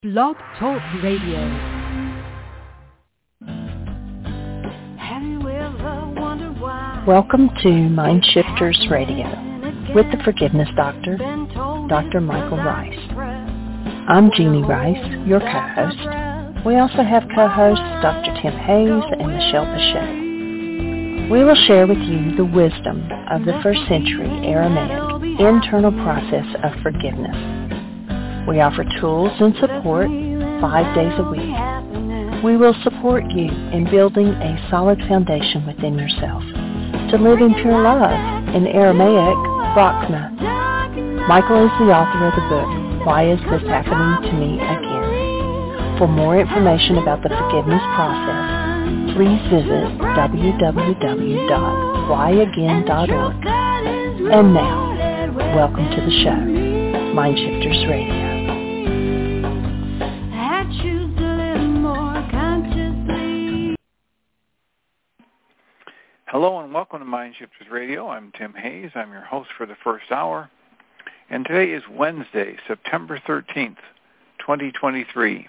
Blog Talk Radio. Welcome to Mind Shifters Radio with the Forgiveness Doctor, Dr. Michael Rice. I'm Jeannie Rice, your co-host. We also have co-hosts Dr. Tim Hayes and Michelle Bechet. We will share with you the wisdom of the first century Aramaic internal process of forgiveness. We offer tools and support 5 days a week. We will support you in building a solid foundation within yourself to live in pure love, in Aramaic, Rachna. Michael is the author of the book, Why Is This Happening to Me Again? For more information about the forgiveness process, please visit www.whyagain.org. And now, welcome to the show, Mind Shifters Radio. Hello and welcome to Mind Shifters Radio. I'm Tim Hayes. I'm your host for the first hour. And today is Wednesday, September 13th, 2023.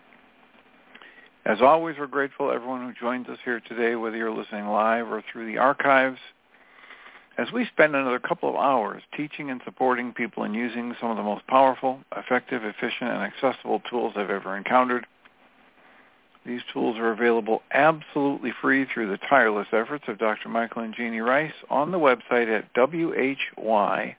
As always, we're grateful to everyone who joins us here today, whether you're listening live or through the archives, as we spend another couple of hours teaching and supporting people in using some of the most powerful, effective, efficient, and accessible tools I've ever encountered. These tools are available absolutely free through the tireless efforts of Dr. Michael and Jeannie Rice on the website at whyagain.org.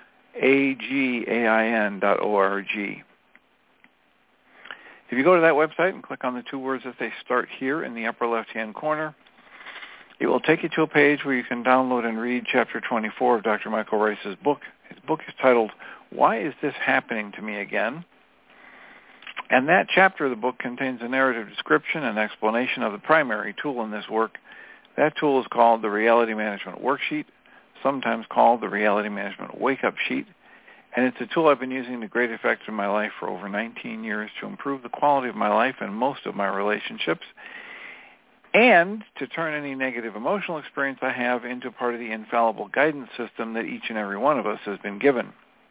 If you go to that website and click on the two words that they start here in the upper left-hand corner, it will take you to a page where you can download and read Chapter 24 of Dr. Michael Rice's book. His book is titled, Why Is This Happening to Me Again? And that chapter of the book contains a narrative description and explanation of the primary tool in this work. That tool is called the Reality Management Worksheet, sometimes called the Reality Management Wake-Up Sheet. And it's a tool I've been using to great effect in my life for over 19 years to improve the quality of my life and most of my relationships, and to turn any negative emotional experience I have into part of the infallible guidance system that each and every one of us has been given.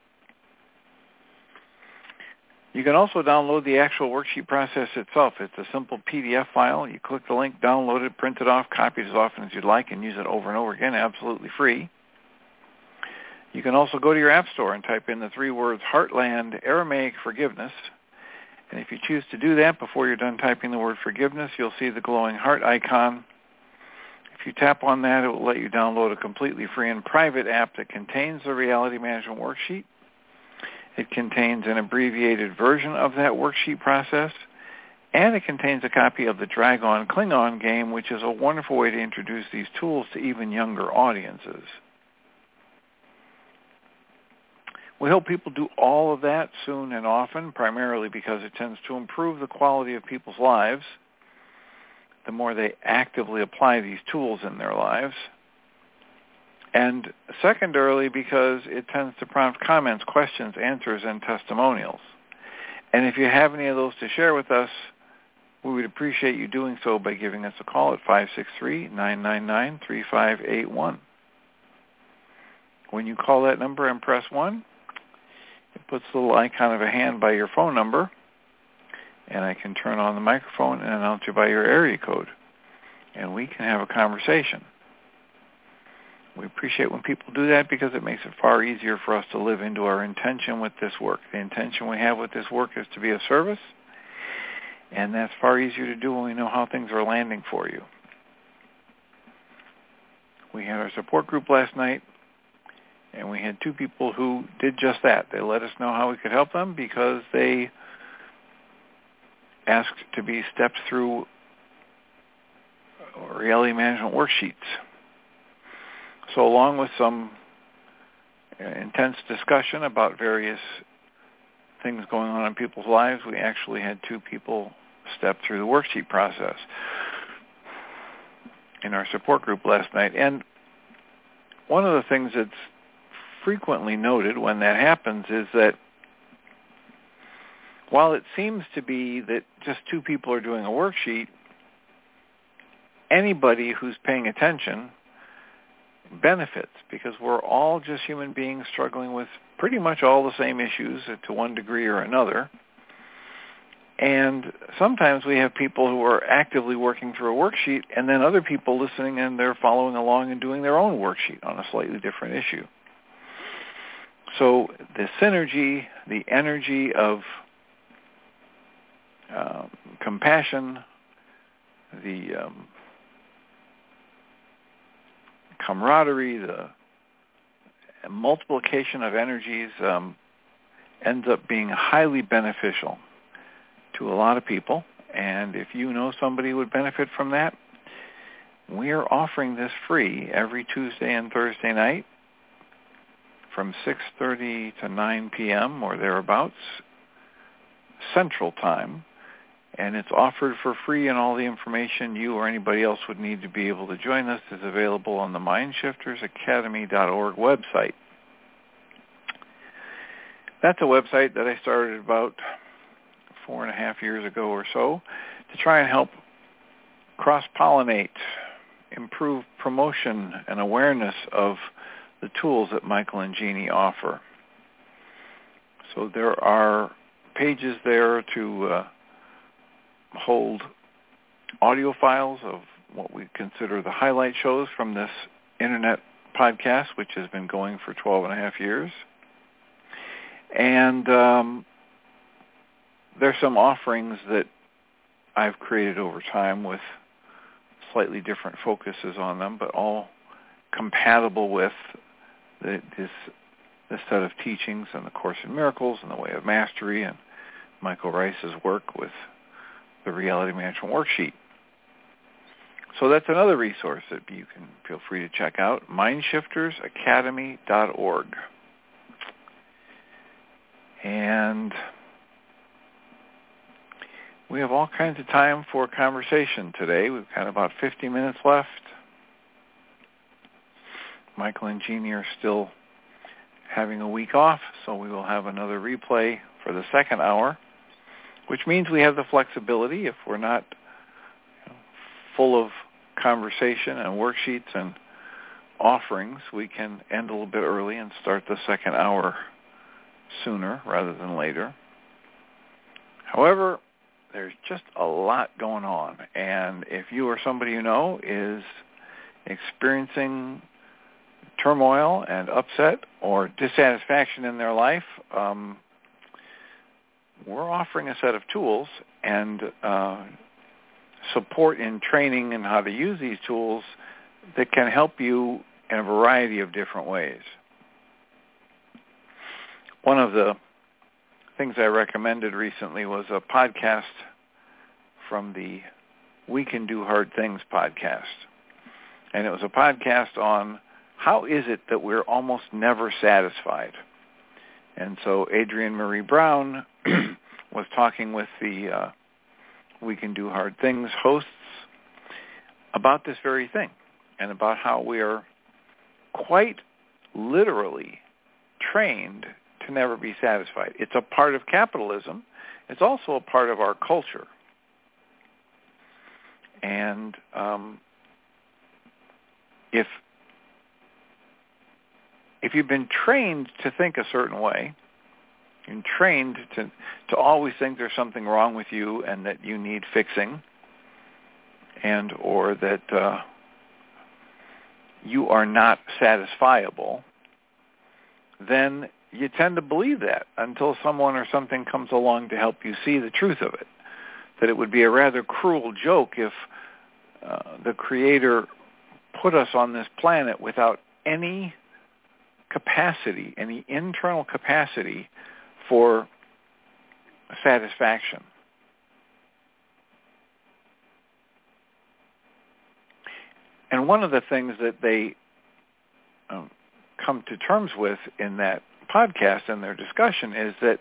You can also download the actual worksheet process itself. It's a simple PDF file. You click the link, download it, print it off, copy it as often as you'd like, and use it over and over again, absolutely free. You can also go to your app store and type in the three words Heartland Aramaic Forgiveness. And if you choose to do that before you're done typing the word forgiveness, you'll see the glowing heart icon. If you tap on that, it will let you download a completely free and private app that contains the Reality Management Worksheet. It contains an abbreviated version of that worksheet process, and it contains a copy of the Dragon Klingon game, which is a wonderful way to introduce these tools to even younger audiences. We hope people do all of that soon and often, primarily because it tends to improve the quality of people's lives the more they actively apply these tools in their lives. And secondarily, because it tends to prompt comments, questions, answers, and testimonials. And if you have any of those to share with us, we would appreciate you doing so by giving us a call at 563-999-3581. When you call that number and press 1, it puts the little icon of a hand by your phone number, and I can turn on the microphone and announce you by your area code, and we can have a conversation. We appreciate when people do that because it makes it far easier for us to live into our intention with this work. The intention we have with this work is to be of service, and that's far easier to do when we know how things are landing for you. We had our support group last night, and we had two people who did just that. They let us know how we could help them because they asked to be stepped through reality management worksheets. So along with some intense discussion about various things going on in people's lives, we actually had two people step through the worksheet process in our support group last night. And one of the things that's frequently noted when that happens is that while it seems to be that just two people are doing a worksheet, anybody who's paying attention benefits because we're all just human beings struggling with pretty much all the same issues to one degree or another. And sometimes we have people who are actively working through a worksheet, and then other people listening, and they're following along and doing their own worksheet on a slightly different issue. So the synergy, the energy of compassion, the camaraderie, the multiplication of energies ends up being highly beneficial to a lot of people. And if you know somebody who would benefit from that, we are offering this free every Tuesday and Thursday night from 6:30 to 9 p.m. or thereabouts, Central Time. And it's offered for free, and all the information you or anybody else would need to be able to join us is available on the MindShiftersAcademy.org website. That's a website that I started about 4.5 years ago or so to try and help cross-pollinate, improve promotion and awareness of the tools that Michael and Jeannie offer. So there are pages there to hold audio files of what we consider the highlight shows from this internet podcast, which has been going for 12.5 years. And there's some offerings that I've created over time with slightly different focuses on them, but all compatible with this set of teachings and the Course in Miracles and the Way of Mastery and Michael Rice's work with the Reality Management Worksheet. So that's another resource that you can feel free to check out, MindShiftersAcademy.org. And we have all kinds of time for conversation today. We've got about 50 minutes left. Michael and Jeannie are still having a week off, so we will have another replay for the second hour, which means we have the flexibility. If we're not full of conversation and worksheets and offerings, we can end a little bit early and start the second hour sooner rather than later. However, there's just a lot going on, and if you or somebody you know is experiencing turmoil and upset or dissatisfaction in their life, we're offering a set of tools and support in training and how to use these tools that can help you in a variety of different ways. One of the things I recommended recently was a podcast from the We Can Do Hard Things podcast. And it was a podcast on how is it that we're almost never satisfied. And so Adrienne Marie Brown was talking with the We Can Do Hard Things hosts about this very thing and about how we are quite literally trained to never be satisfied. It's a part of capitalism. It's also a part of our culture. And if you've been trained to think a certain way, and trained to always think there's something wrong with you and that you need fixing, and or that you are not satisfiable, then you tend to believe that until someone or something comes along to help you see the truth of it. That it would be a rather cruel joke if the Creator put us on this planet without any capacity, any internal capacity for satisfaction. And one of the things that they come to terms with in that podcast and their discussion is that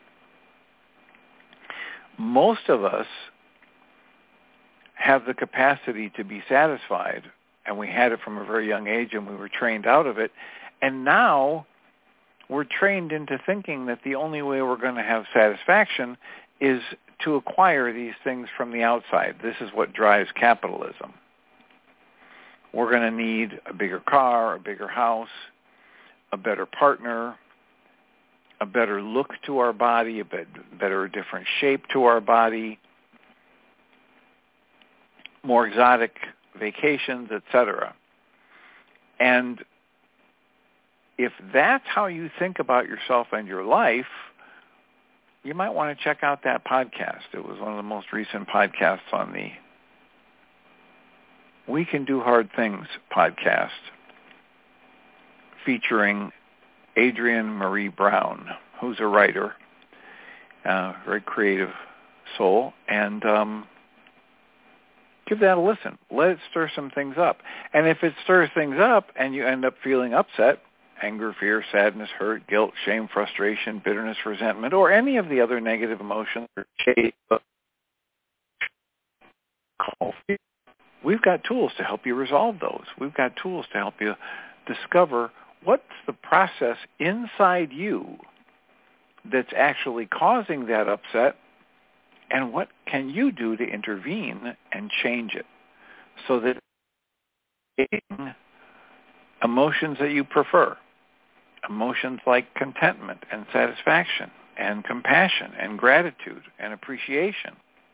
most of us have the capacity to be satisfied, and we had it from a very young age, and we were trained out of it. And now we're trained into thinking that the only way we're going to have satisfaction is to acquire these things from the outside. This is what drives capitalism. We're going to need a bigger car, a bigger house, a better partner, a better look to our body, a better, different shape to our body, more exotic vacations, etc. And if that's how you think about yourself and your life, you might want to check out that podcast. It was one of the most recent podcasts on the We Can Do Hard Things podcast, featuring Adrienne Marie Brown, who's a writer, very creative soul, and give that a listen. Let it stir some things up. And if it stirs things up and you end up feeling upset, anger, fear, sadness, hurt, guilt, shame, frustration, bitterness, resentment, or any of the other negative emotions, we've got tools to help you resolve those. We've got tools to help you discover what's the process inside you that's actually causing that upset, and what can you do to intervene and change it so that emotions that you prefer, emotions like contentment and satisfaction and compassion and gratitude and appreciation.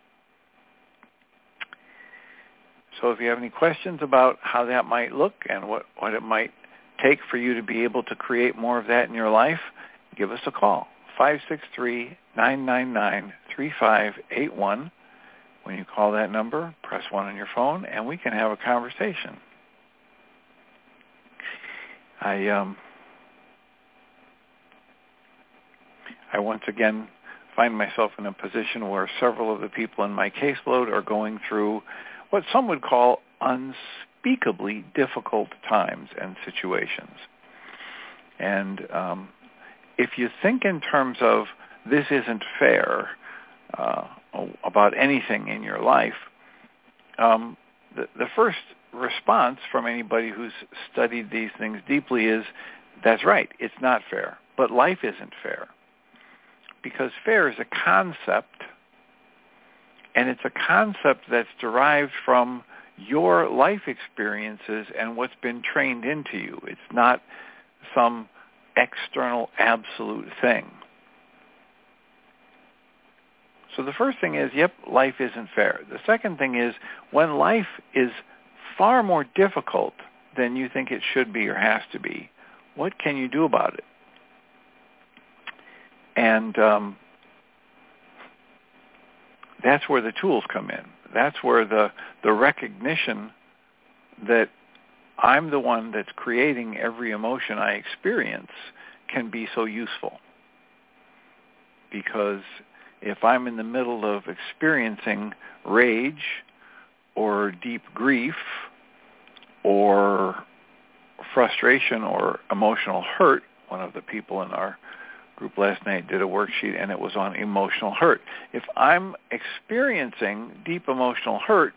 So if you have any questions about how that might look and what it might take for you to be able to create more of that in your life, give us a call, 563-999-3581. When you call that number, press 1 on your phone, and we can have a conversation. I once again find myself in a position where several of the people in my caseload are going through what some would call unspeakably difficult times and situations. And if you think in terms of this isn't fair about anything in your life, the first response from anybody who's studied these things deeply is, that's right, it's not fair. But life isn't fair. Because fair is a concept, and it's a concept that's derived from your life experiences and what's been trained into you. It's not some external absolute thing. So the first thing is, yep, life isn't fair. The second thing is, when life is far more difficult than you think it should be or has to be, what can you do about it? And that's where the tools come in. That's where the recognition that I'm the one that's creating every emotion I experience can be so useful. Because if I'm in the middle of experiencing rage or deep grief or frustration or emotional hurt, one of the people in our group last night did a worksheet and it was on emotional hurt. If I'm experiencing deep emotional hurt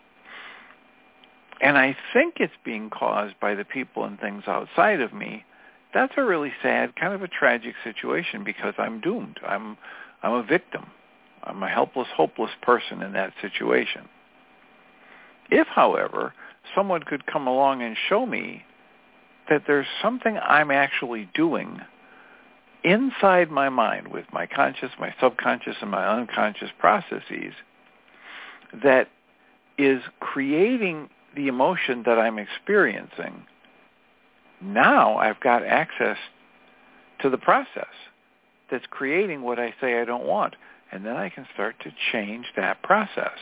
and I think it's being caused by the people and things outside of me, that's a really sad, kind of a tragic situation because I'm doomed. I'm a victim. I'm a helpless, hopeless person in that situation. If, however, someone could come along and show me that there's something I'm actually doing inside my mind with my conscious, my subconscious, and my unconscious processes that is creating the emotion that I'm experiencing, now I've got access to the process that's creating what I say I don't want. And then I can start to change that process.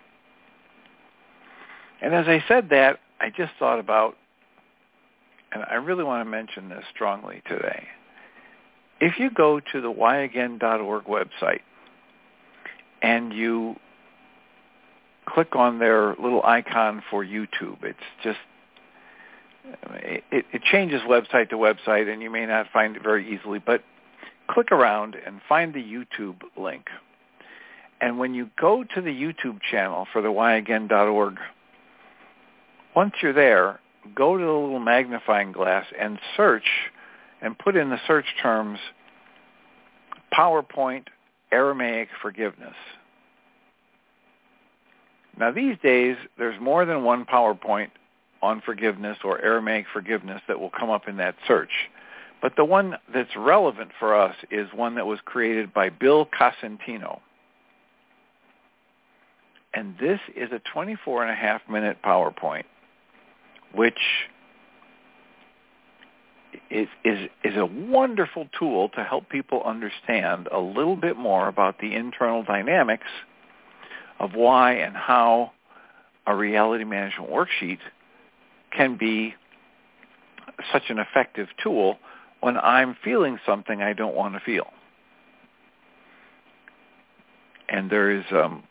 And as I said that, I just thought about, and I really want to mention this strongly today. If you go to the whyagain.org website and you click on their little icon for YouTube, it's just, it changes website to website and you may not find it very easily, but click around and find the YouTube link. And when you go to the YouTube channel for the whyagain.org, once you're there, go to the little magnifying glass and search and put in the search terms PowerPoint Aramaic forgiveness. Now these days, there's more than one PowerPoint on forgiveness or Aramaic forgiveness that will come up in that search. But the one that's relevant for us is one that was created by Bill Cosentino. And this is a 24-and-a-half-minute PowerPoint, which is a wonderful tool to help people understand a little bit more about the internal dynamics of why and how a reality management worksheet can be such an effective tool when I'm feeling something I don't want to feel. And there is,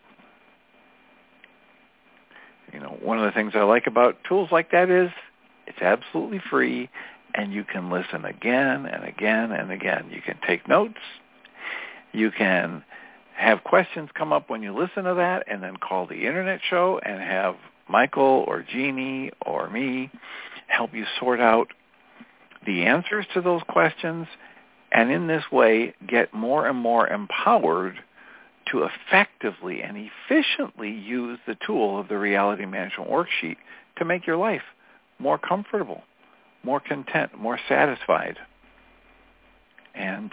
one of the things I like about tools like that is it's absolutely free, and you can listen again and again and again. You can take notes. You can have questions come up when you listen to that, and then call the internet show and have Michael or Jeannie or me help you sort out the answers to those questions, and in this way get more and more empowered to effectively and efficiently use the tool of the reality management worksheet to make your life more comfortable, more content, more satisfied. And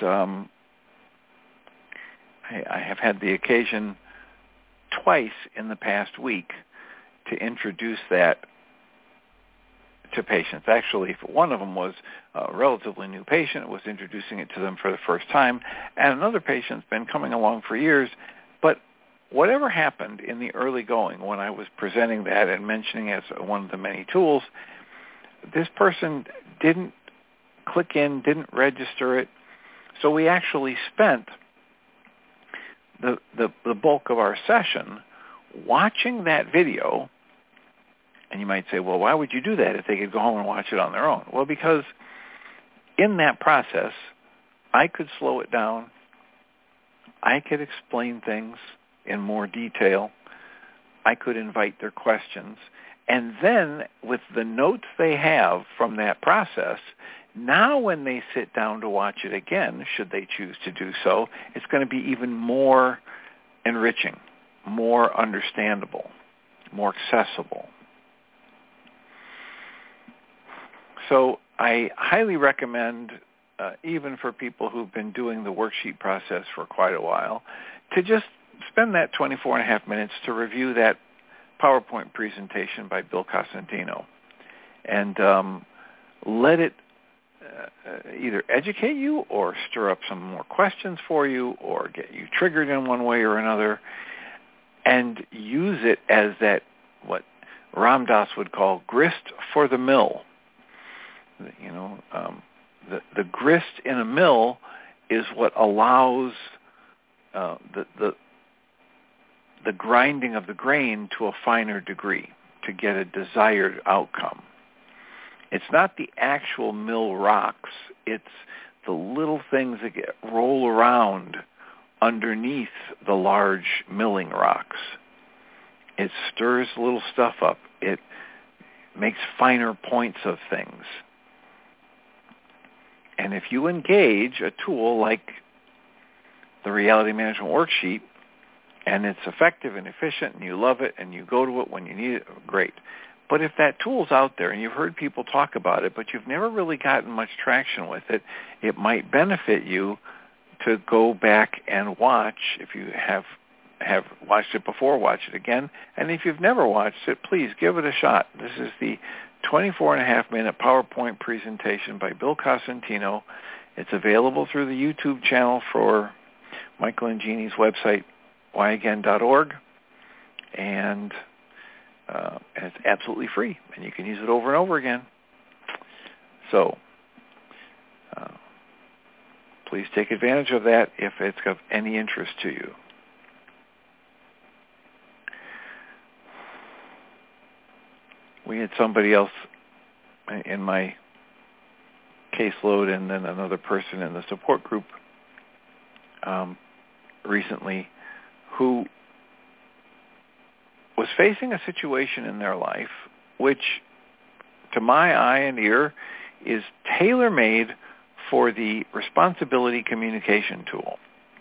I have had the occasion twice in the past week to introduce that to patients. Actually, one of them was a relatively new patient, was introducing it to them for the first time, and another patient's been coming along for years. But whatever happened in the early going when I was presenting that and mentioning it as one of the many tools, this person didn't click in, didn't register it. So we actually spent the bulk of our session watching that video. And you might say, well, why would you do that if they could go home and watch it on their own? Well, because in that process, I could slow it down. I could explain things in more detail. I could invite their questions. And then with the notes they have from that process, now when they sit down to watch it again, should they choose to do so, it's going to be even more enriching, more understandable, more accessible. So I highly recommend, even for people who've been doing the worksheet process for quite a while, to just spend that 24 and a half minutes to review that PowerPoint presentation by Bill Cosentino and let it either educate you or stir up some more questions for you or get you triggered in one way or another, and use it as that, what Ram Dass would call grist for the mill. The grist in a mill is what allows the grinding of the grain to a finer degree to get a desired outcome. It's not the actual mill rocks. It's the little things that roll around underneath the large milling rocks. It stirs little stuff up. It makes finer points of things. And if you engage a tool like the Reality Management Worksheet, and it's effective and efficient, and you love it, and you go to it when you need it, great. But if that tool's out there, and you've heard people talk about it, but you've never really gotten much traction with it, it might benefit you to go back and watch. If you have watched it before, watch it again. And if you've never watched it, please give it a shot. This is the 24-and-a-half-minute PowerPoint presentation by Bill Cosentino. It's available through the YouTube channel for Michael and Jeannie's website, whyagain.org, and it's absolutely free, and you can use it over and over again. So please take advantage of that if it's of any interest to you. We had somebody else in my caseload and then another person in the support group recently who was facing a situation in their life which, to my eye and ear, is tailor-made for the responsibility communication tool.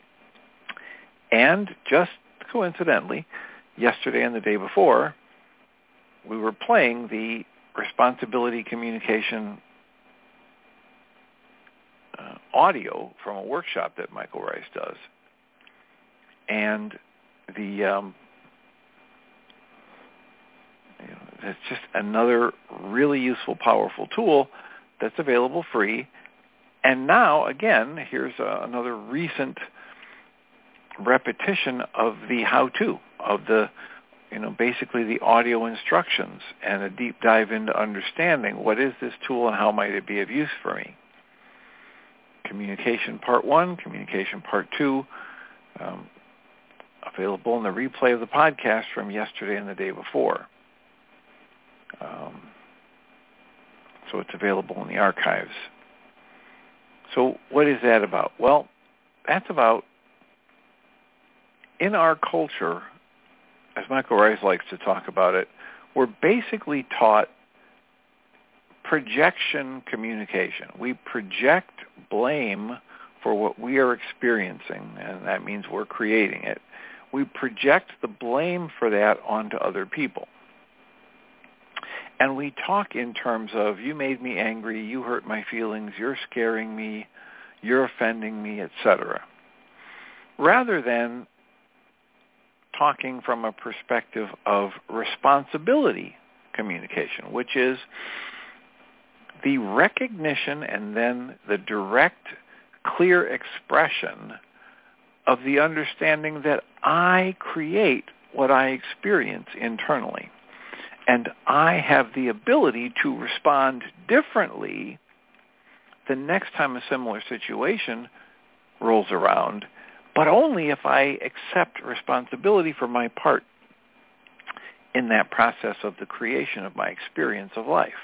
And just coincidentally, yesterday and the day before, we were playing the responsibility communication audio from a workshop that Michael Rice does. And the It's just another really useful, powerful tool that's available free. And now, again, here's another recent repetition of the how-to, of the, basically the audio instructions and a deep dive into understanding what is this tool and how might it be of use for me. Communication Part 1, Communication Part 2, available in the replay of the podcast from yesterday and the day before. So it's available in the archives. So what is that about? Well, that's about, in our culture, as Michael Rice likes to talk about it, we're basically taught projection communication. We project blame for what we are experiencing, and that means we're creating it. We project the blame for that onto other people. And we talk in terms of, you made me angry, you hurt my feelings, you're scaring me, you're offending me, etc. Rather than talking from a perspective of responsibility communication, which is the recognition and then the direct, clear expression of the understanding that I create what I experience internally. And I have the ability to respond differently the next time a similar situation rolls around, but only if I accept responsibility for my part in that process of the creation of my experience of life.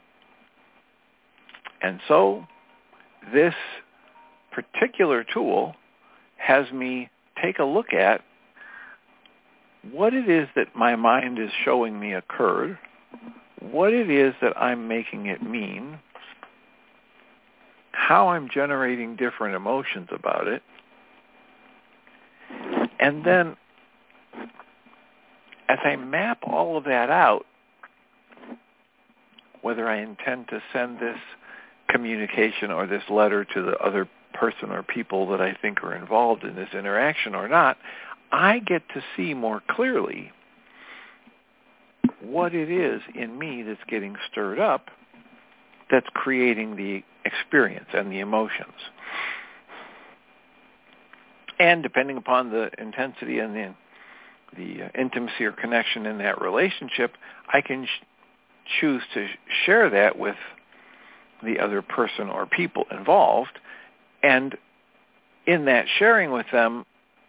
And so this particular tool has me take a look at what it is that my mind is showing me occurred, what it is that I'm making it mean, how I'm generating different emotions about it, and then as I map all of that out, whether I intend to send this communication or this letter to the other person or people that I think are involved in this interaction or not, I get to see more clearly what it is in me that's getting stirred up that's creating the experience and the emotions. And depending upon the intensity and the intimacy or connection in that relationship, I can choose to share that with the other person or people involved. And in that sharing with them,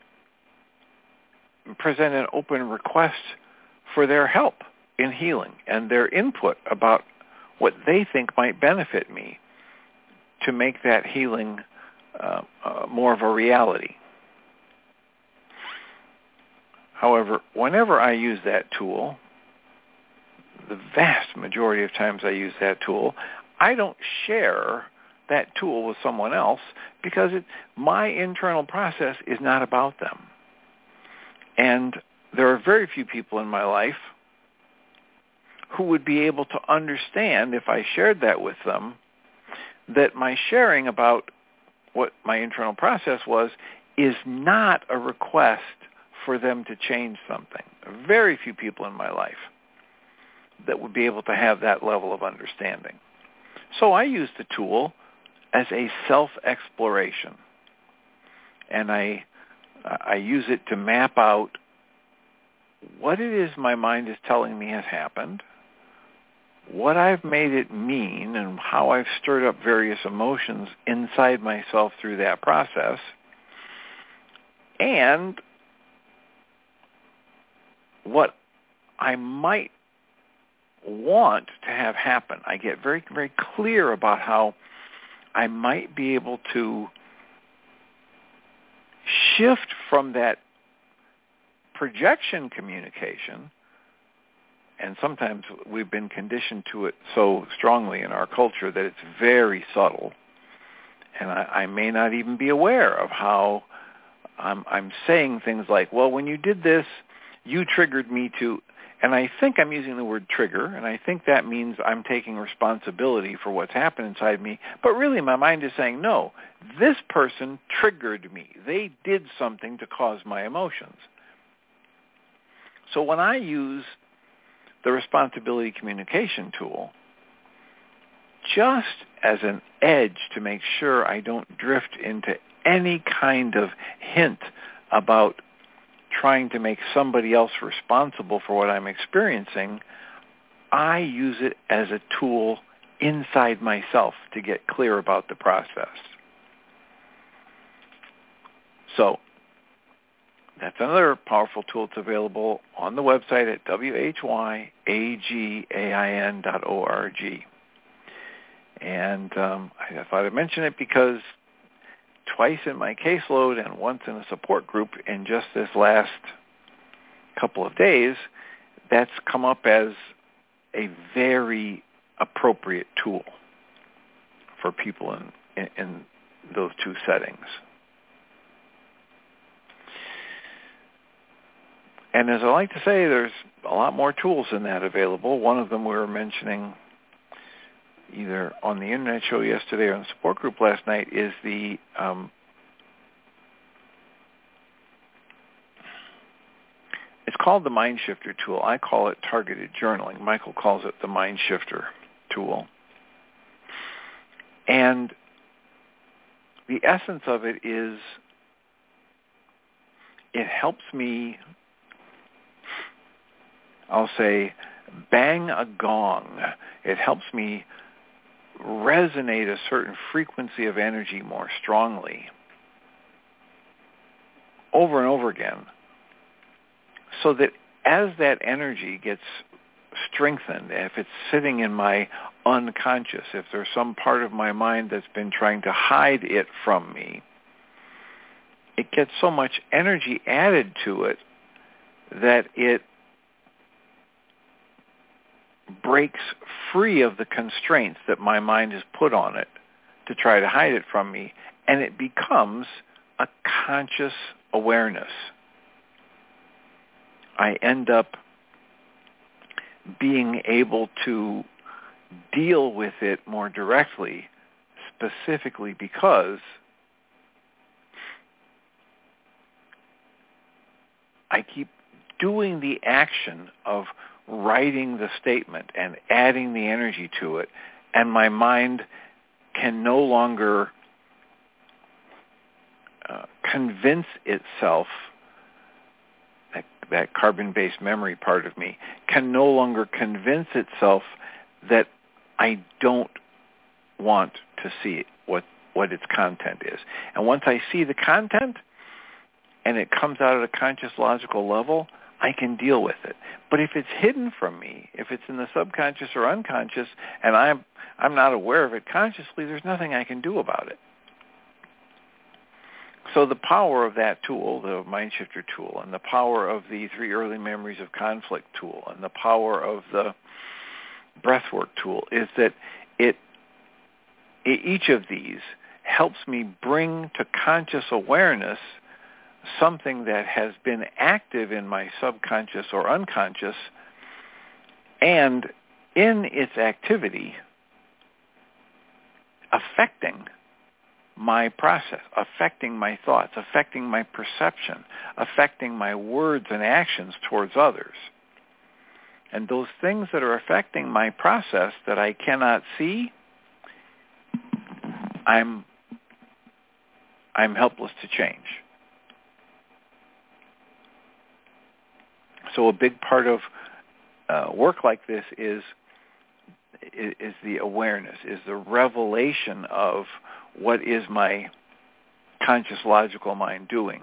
present an open request for their help in healing and their input about what they think might benefit me to make that healing more of a reality. However, whenever I use that tool, the vast majority of times I use that tool, I don't share that tool with someone else because my internal process is not about them. And there are very few people in my life who would be able to understand, if I shared that with them, that my sharing about what my internal process was is not a request for them to change something. Very few people in my life that would be able to have that level of understanding. So I use the tool as a self-exploration. And I use it to map out what it is my mind is telling me has happened, what I've made it mean, and how I've stirred up various emotions inside myself through that process, and what I might want to have happen. I get very, very clear about how I might be able to shift from that projection communication, and sometimes we've been conditioned to it so strongly in our culture that it's very subtle, and I may not even be aware of how I'm saying things like, well, when you did this, you triggered me to, and I think I'm using the word trigger, and I think that means I'm taking responsibility for what's happened inside me, but really my mind is saying, no, this person triggered me. They did something to cause my emotions. So when I use the responsibility communication tool just as an edge to make sure I don't drift into any kind of hint about trying to make somebody else responsible for what I'm experiencing. I use it as a tool inside myself to get clear about the process. So that's another powerful tool that's available on the website at whyagian.org. And I thought I'd mention it because twice in my caseload and once in a support group in just this last couple of days, that's come up as a very appropriate tool for people in those two settings. And as I like to say, there's a lot more tools than that available. One of them we were mentioning either on the internet show yesterday or in the support group last night is the it's called the Mind Shifter tool. I call it targeted journaling. Michael calls it the Mind Shifter tool. And the essence of it is it helps me, I'll say, bang a gong. It helps me resonate a certain frequency of energy more strongly over and over again, so that as that energy gets strengthened, if it's sitting in my unconscious, if there's some part of my mind that's been trying to hide it from me, it gets so much energy added to it that it breaks free of the constraints that my mind has put on it to try to hide it from me, and it becomes a conscious awareness. I end up being able to deal with it more directly, specifically because I keep doing the action of writing the statement and adding the energy to it, and my mind can no longer convince itself, that carbon-based memory part of me, can no longer convince itself that I don't want to see what its content is. And once I see the content and it comes out at a conscious logical level, I can deal with it. But if it's hidden from me, if it's in the subconscious or unconscious, and I'm not aware of it consciously, there's nothing I can do about it. So the power of that tool, the Mind Shifter tool, and the power of the 3 Early Memories of Conflict tool, and the power of the Breathwork tool is that each of these helps me bring to conscious awareness something that has been active in my subconscious or unconscious, and in its activity affecting my process, affecting my thoughts, affecting my perception, affecting my words and actions towards others. And those things that are affecting my process that I cannot see, I'm helpless to change. So a big part of work like this is the awareness, is the revelation of what is my conscious logical mind doing,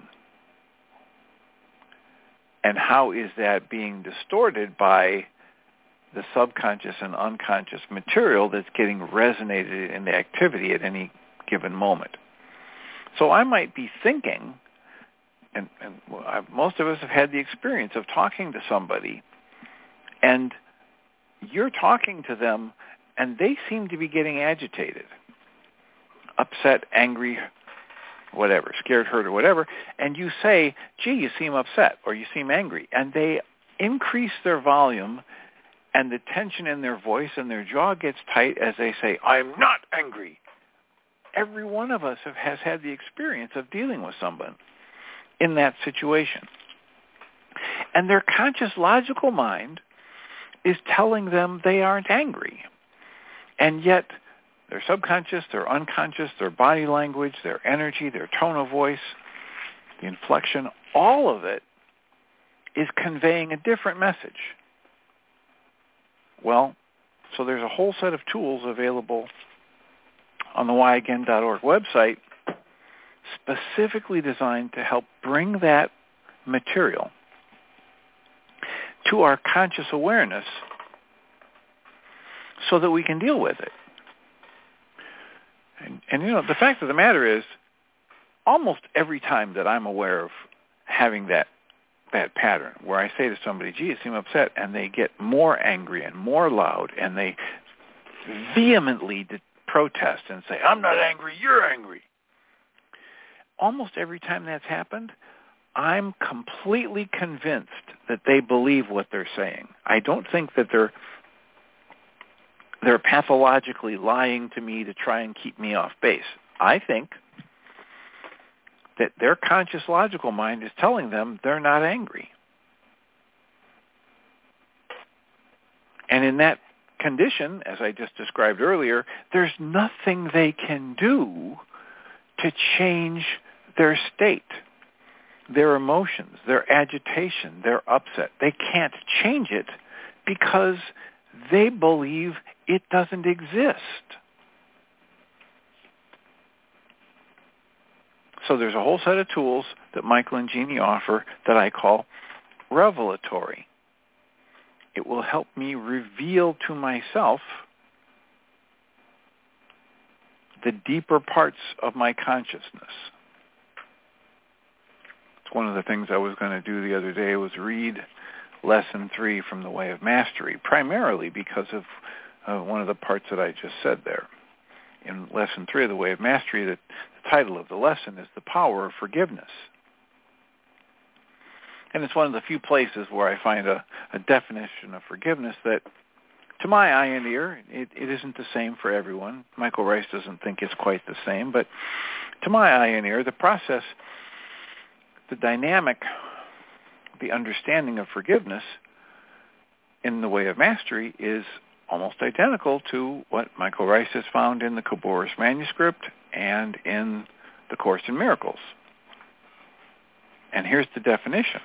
and how is that being distorted by the subconscious and unconscious material that's getting resonated in the activity at any given moment. So I might be thinking, and most of us have had the experience of talking to somebody, and you're talking to them, and they seem to be getting agitated, upset, angry, whatever, scared, hurt, or whatever, and you say, gee, you seem upset, or you seem angry, and they increase their volume, and the tension in their voice and their jaw gets tight as they say, I'm not angry. Every one of us has had the experience of dealing with someone in that situation. And their conscious logical mind is telling them they aren't angry. And yet their subconscious, their unconscious, their body language, their energy, their tone of voice, the inflection, all of it is conveying a different message. Well, so there's a whole set of tools available on the whyagain.org website specifically designed to help bring that material to our conscious awareness so that we can deal with it. And the fact of the matter is, almost every time that I'm aware of having that pattern where I say to somebody, gee, you seem upset, and they get more angry and more loud, and they vehemently protest and say, I'm not angry, you're angry. Almost every time that's happened, I'm completely convinced that they believe what they're saying. I don't think that they're pathologically lying to me to try and keep me off base. I think that their conscious logical mind is telling them they're not angry. And in that condition, as I just described earlier, there's nothing they can do to change their state, their emotions, their agitation, their upset. They can't change it because they believe it doesn't exist. So there's a whole set of tools that Michael and Jeannie offer that I call revelatory. It will help me reveal to myself the deeper parts of my consciousness. It's one of the things I was going to do the other day was read Lesson 3 from The Way of Mastery, primarily because of one of the parts that I just said there. In Lesson 3 of The Way of Mastery, the title of the lesson is The Power of Forgiveness. And it's one of the few places where I find a definition of forgiveness that, to my eye and ear, it isn't the same for everyone. Michael Rice doesn't think it's quite the same, but to my eye and ear, the process, the dynamic, the understanding of forgiveness in The Way of Mastery is almost identical to what Michael Rice has found in the Khabouris manuscript and in the Course in Miracles. And here's the definition.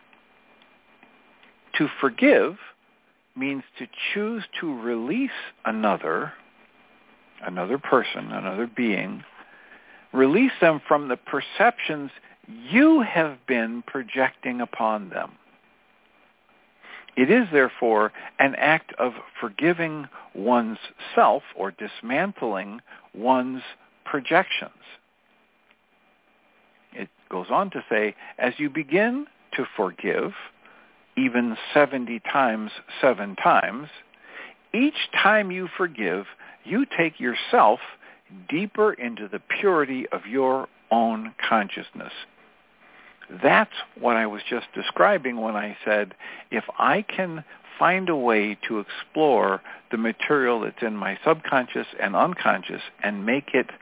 To forgive means to choose to release another person, another being, release them from the perceptions you have been projecting upon them. It is, therefore, an act of forgiving one's self or dismantling one's projections. It goes on to say, as you begin to forgive, even 70 times, 7 times, each time you forgive, you take yourself deeper into the purity of your own consciousness. That's what I was just describing when I said, if I can find a way to explore the material that's in my subconscious and unconscious and make it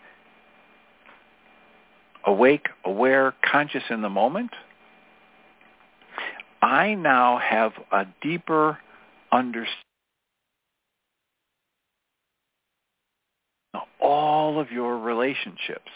awake, aware, conscious in the moment, I now have a deeper understanding of all of your relationships.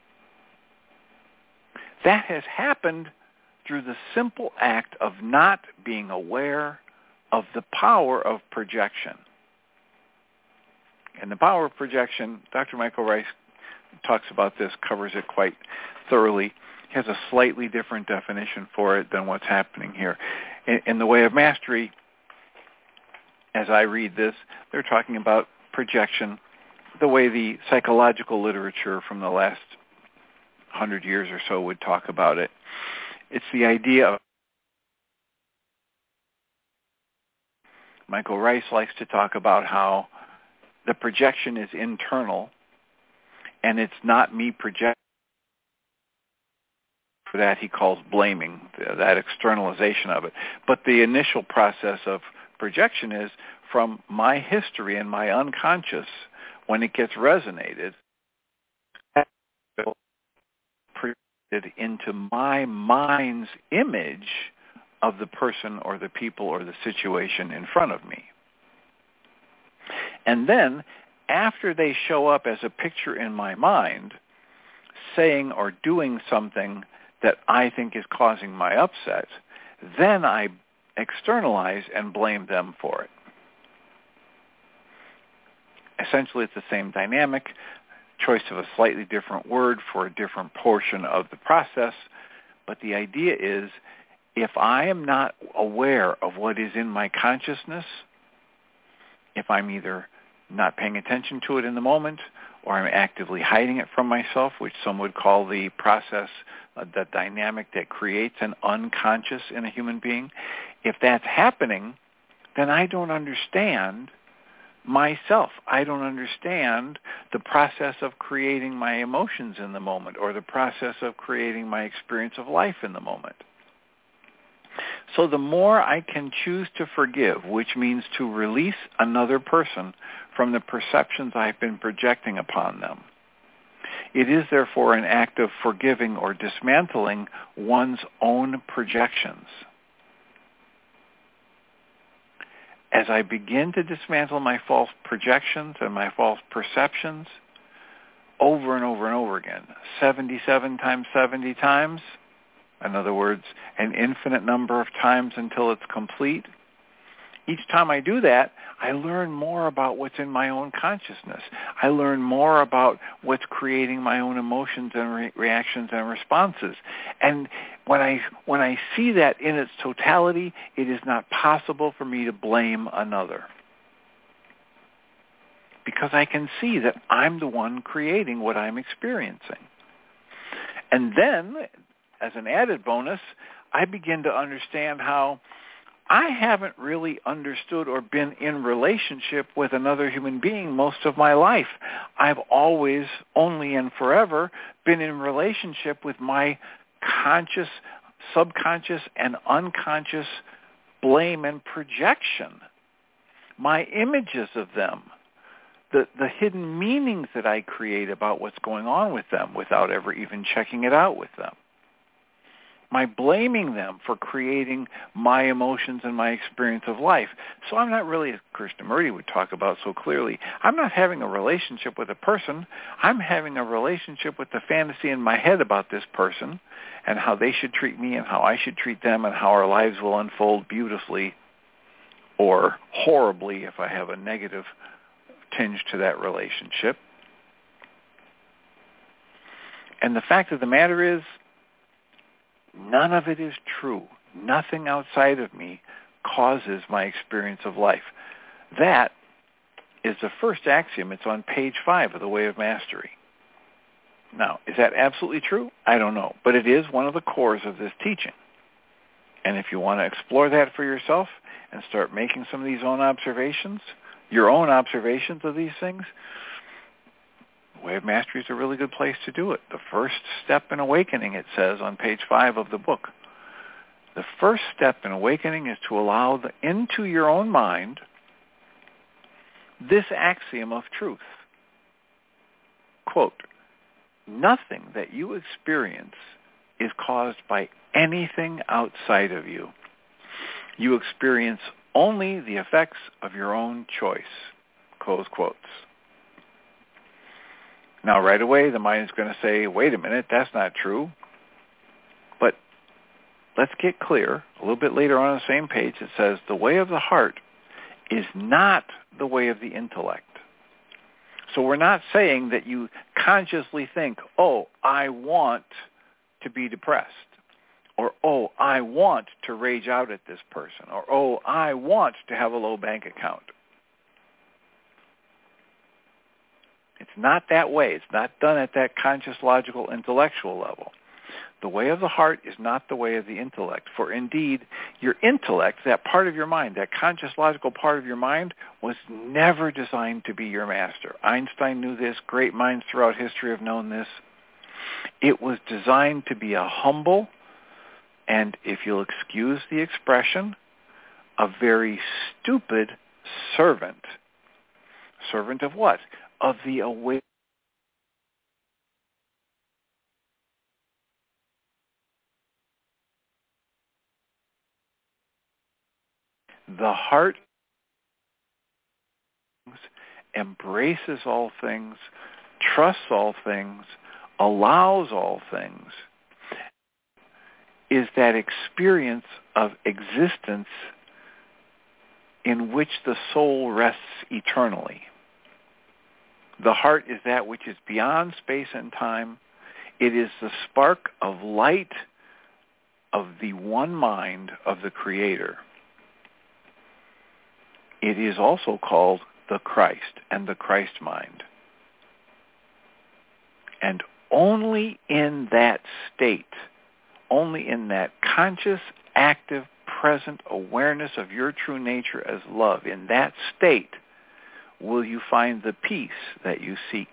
That has happened through the simple act of not being aware of the power of projection. And the power of projection, Dr. Michael Rice talks about this, covers it quite thoroughly. He has a slightly different definition for it than what's happening here. In The Way of Mastery, as I read this, they're talking about projection the way the psychological literature from the last 100 years or so would talk about it. It's the idea of, Michael Rice likes to talk about how the projection is internal and it's not me projecting. For that he calls blaming, that externalization of it. But the initial process of projection is from my history and my unconscious. When it gets resonated, projected into my mind's image of the person or the people or the situation in front of me. And then, after they show up as a picture in my mind, saying or doing something that I think is causing my upset, then I externalize and blame them for it. Essentially, it's the same dynamic, choice of a slightly different word for a different portion of the process, but the idea is, if I am not aware of what is in my consciousness, if I'm either not paying attention to it in the moment, or I'm actively hiding it from myself, which some would call the process, the dynamic that creates an unconscious in a human being, if that's happening, then I don't understand myself. I don't understand the process of creating my emotions in the moment, or the process of creating my experience of life in the moment. So the more I can choose to forgive, which means to release another person from the perceptions I've been projecting upon them, it is therefore an act of forgiving or dismantling one's own projections. As I begin to dismantle my false projections and my false perceptions over and over and over again, 77 times 70 times, in other words, an infinite number of times until it's complete, each time I do that, I learn more about what's in my own consciousness. I learn more about what's creating my own emotions and reactions and responses. And when I see that in its totality, it is not possible for me to blame another. Because I can see that I'm the one creating what I'm experiencing. And then, as an added bonus, I begin to understand how I haven't really understood or been in relationship with another human being most of my life. I've always, only and forever, been in relationship with my conscious, subconscious, and unconscious blame and projection, my images of them, the hidden meanings that I create about what's going on with them without ever even checking it out with them. My blaming them for creating my emotions and my experience of life. So I'm not really, as Krishnamurti would talk about so clearly, I'm not having a relationship with a person. I'm having a relationship with the fantasy in my head about this person and how they should treat me and how I should treat them and how our lives will unfold beautifully or horribly if I have a negative tinge to that relationship. And the fact of the matter is, none of it is true. Nothing outside of me causes my experience of life. That is the first axiom. It's on page 5 of The Way of Mastery. Now, is that absolutely true? I don't know. But it is one of the cores of this teaching. And if you want to explore that for yourself and start making some of these own observations, your own observations of these things, The Way of Mastery is a really good place to do it. The first step in awakening, it says on page 5 of the book. The first step in awakening is to allow into your own mind this axiom of truth. Quote, nothing that you experience is caused by anything outside of you. You experience only the effects of your own choice. Close quotes. Now, right away, the mind is going to say, wait a minute, that's not true. But let's get clear. A little bit later on the same page, it says, the way of the heart is not the way of the intellect. So we're not saying that you consciously think, oh, I want to be depressed. Or, oh, I want to rage out at this person. Or, oh, I want to have a low bank account. It's not that way. It's not done at that conscious, logical, intellectual level. The way of the heart is not the way of the intellect. For indeed, your intellect, that part of your mind, that conscious, logical part of your mind, was never designed to be your master. Einstein knew this. Great minds throughout history have known this. It was designed to be a humble, and if you'll excuse the expression, a very stupid servant. Servant of what? Of the awakening. The heart embraces all things, trusts all things, allows all things, is that experience of existence in which the soul rests eternally. The heart is that which is beyond space and time. It is the spark of light of the one mind of the Creator. It is also called the Christ and the Christ mind. And only in that state, only in that conscious, active, present awareness of your true nature as love, in that state will you find the peace that you seek.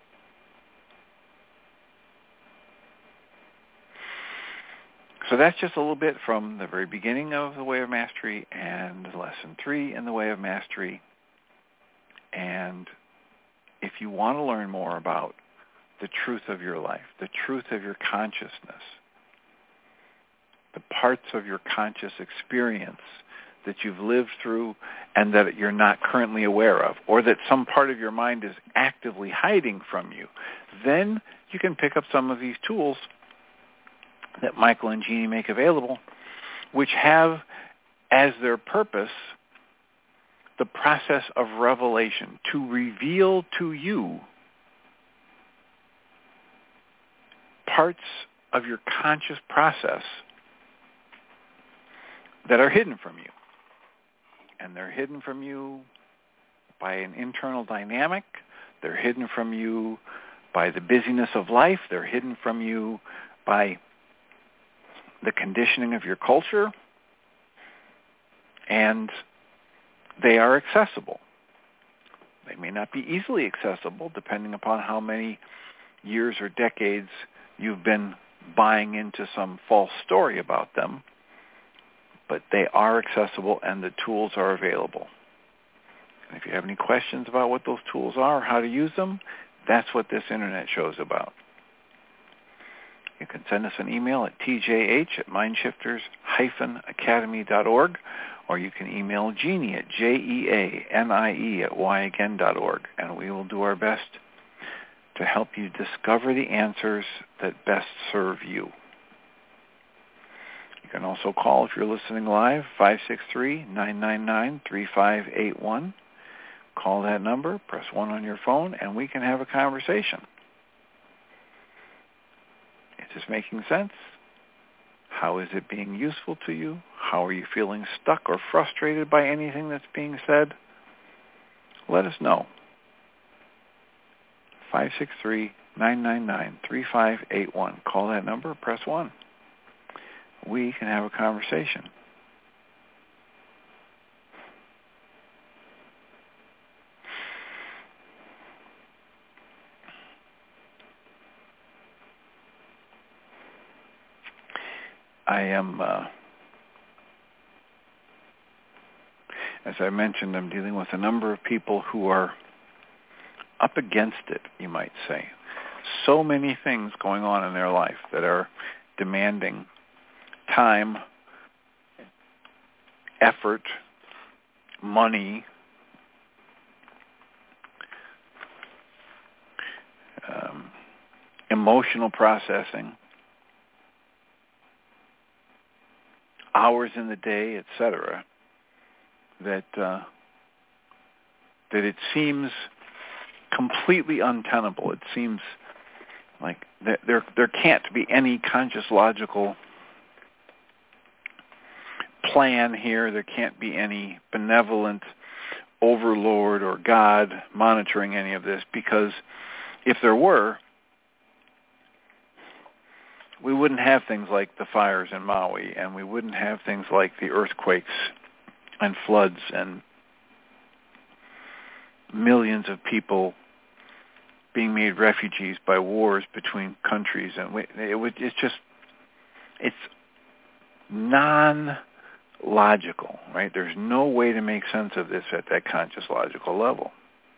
So that's just a little bit from the very beginning of The Way of Mastery and Lesson 3 in The Way of Mastery. And if you want to learn more about the truth of your life, the truth of your consciousness, the parts of your conscious experience that you've lived through and that you're not currently aware of, or that some part of your mind is actively hiding from you, then you can pick up some of these tools that Michael and Jeannie make available, which have as their purpose the process of revelation, to reveal to you parts of your conscious process that are hidden from you. And they're hidden from you by an internal dynamic. They're hidden from you by the busyness of life. They're hidden from you by the conditioning of your culture, and they are accessible. They may not be easily accessible depending upon how many years or decades you've been buying into some false story about them, but they are accessible and the tools are available. And if you have any questions about what those tools are or how to use them, that's what this internet show is about. You can send us an email at tjh@mindshifters-academy.org, or you can email Jeannie at jeanie@yagain.org, and we will do our best to help you discover the answers that best serve you. You can also call, if you're listening live, 563-999-3581. Call that number, press 1 on your phone, and we can have a conversation. Is this making sense? How is it being useful to you? How are you feeling stuck or frustrated by anything that's being said? Let us know. 563-999-3581. Call that number, press 1. We can have a conversation. I am, as I mentioned, I'm dealing with a number of people who are up against it, you might say. So many things going on in their life that are demanding time, effort, money, emotional processing, hours in the day, etc., that it seems completely untenable. It seems like there can't be any conscious logical plan here. There can't be any benevolent overlord or God monitoring any of this, because if there were, we wouldn't have things like the fires in Maui, and we wouldn't have things like the earthquakes and floods and millions of people being made refugees by wars between countries. And it's non-logical, right? There's no way to make sense of this at that conscious logical level.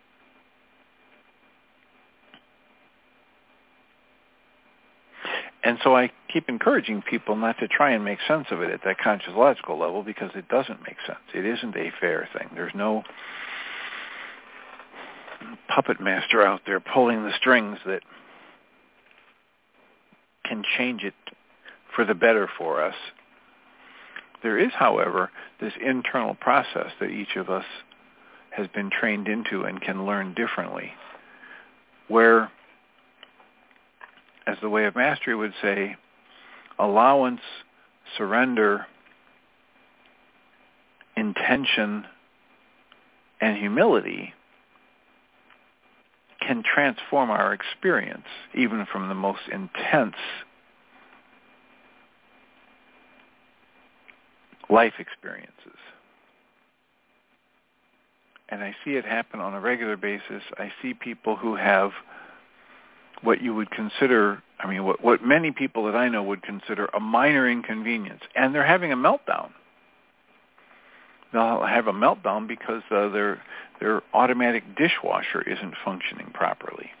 And so I keep encouraging people not to try and make sense of it at that conscious logical level, because it doesn't make sense. It isn't a fair thing. There's no puppet master out there pulling the strings that can change it for the better for us. There is, however, this internal process that each of us has been trained into and can learn differently, where, as the Way of Mastery would say, allowance, surrender, intention, and humility can transform our experience, even from the most intense life experiences. And I see it happen on a regular basis. I see people who have what you would consider, what many people that I know would consider a minor inconvenience, and they're having a meltdown. They'll have a meltdown because their automatic dishwasher isn't functioning properly.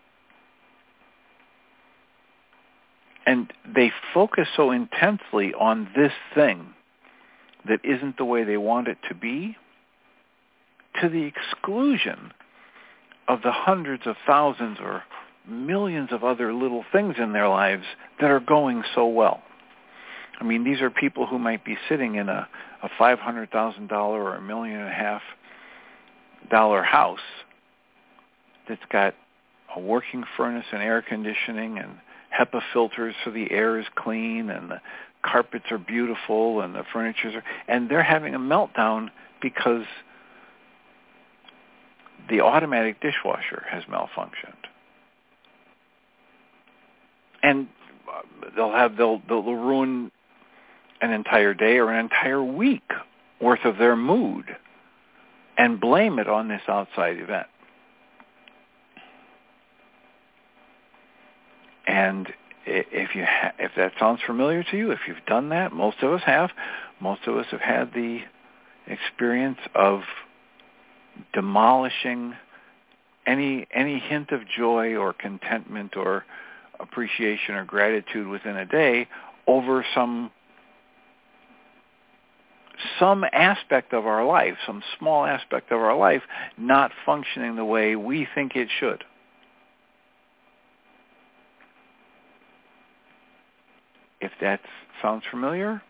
And they focus so intensely on this thing that isn't the way they want it to be, to the exclusion of the hundreds of thousands or millions of other little things in their lives that are going so well. These are people who might be sitting in a $500,000 or $1.5 million house that's got a working furnace and air conditioning and HEPA filters so the air is clean and the carpets are beautiful and the and they're having a meltdown because the automatic dishwasher has malfunctioned. And they'll ruin an entire day or an entire week worth of their mood and blame it on this outside event. And if that sounds familiar to you, if you've done that, most of us have had the experience of demolishing any hint of joy or contentment or appreciation or gratitude within a day over some aspect of our life, some small aspect of our life not functioning the way we think it should. If that sounds familiar,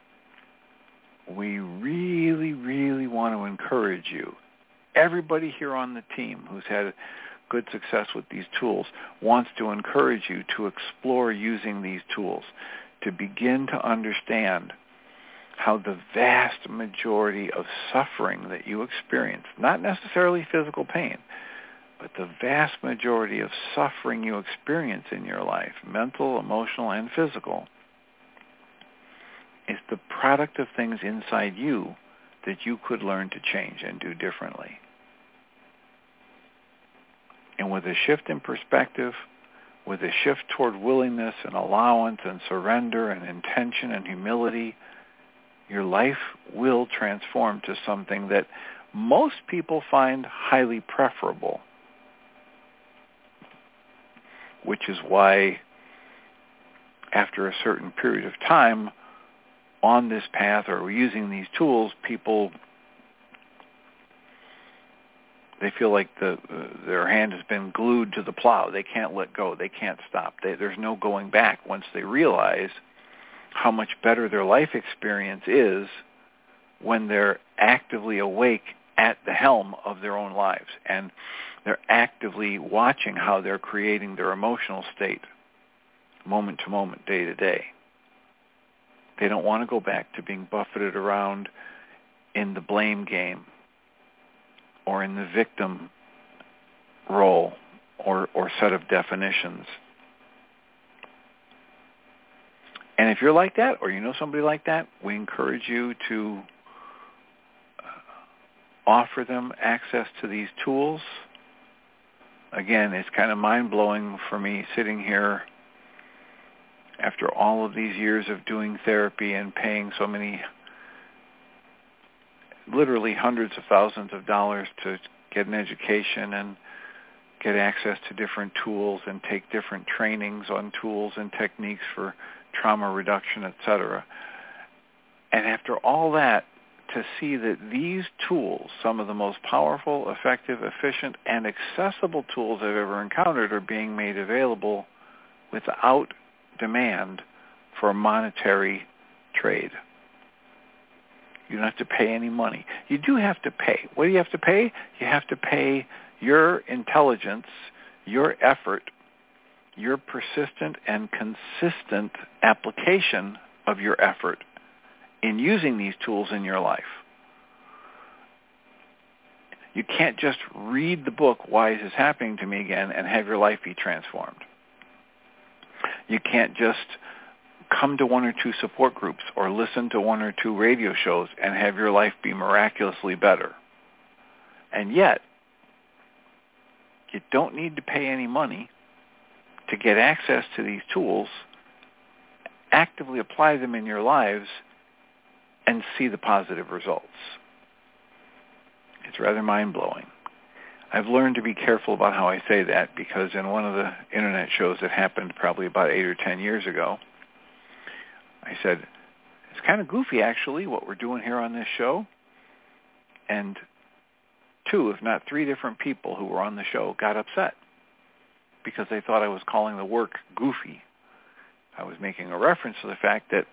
we really, really want to encourage you. Everybody here on the team who's had good success with these tools wants to encourage you to explore using these tools, to begin to understand how the vast majority of suffering that you experience, not necessarily physical pain, but the vast majority of suffering you experience in your life, mental, emotional, and physical, is the product of things inside you that you could learn to change and do differently. And with a shift in perspective, with a shift toward willingness and allowance and surrender and intention and humility, your life will transform to something that most people find highly preferable, which is why after a certain period of time on this path or using these tools, they feel like their hand has been glued to the plow. They can't let go. They can't stop. There's no going back once they realize how much better their life experience is when they're actively awake at the helm of their own lives, and they're actively watching how they're creating their emotional state moment to moment, day to day. They don't want to go back to being buffeted around in the blame game or in the victim role or set of definitions. And if you're like that, or you know somebody like that, we encourage you to offer them access to these tools. Again, it's kind of mind-blowing for me sitting here after all of these years of doing therapy and paying so many, literally hundreds of thousands of dollars to get an education and get access to different tools and take different trainings on tools and techniques for trauma reduction, etc. And after all that, to see that these tools, some of the most powerful, effective, efficient, and accessible tools I've ever encountered, are being made available without demand for monetary trade. You don't have to pay any money. You do have to pay. What do you have to pay? You have to pay your intelligence, your effort, your persistent and consistent application of your effort in using these tools in your life. You can't just read the book, Why Is This Happening to Me Again, and have your life be transformed. You can't just come to one or two support groups or listen to one or two radio shows and have your life be miraculously better. And yet, you don't need to pay any money to get access to these tools, actively apply them in your lives, and see the positive results. It's rather mind-blowing. I've learned to be careful about how I say that because in one of the internet shows that happened probably about 8 or 10 years ago, I said, it's kind of goofy actually what we're doing here on this show. And 2, if not 3 different people who were on the show got upset because they thought I was calling the work goofy. I was making a reference to the fact that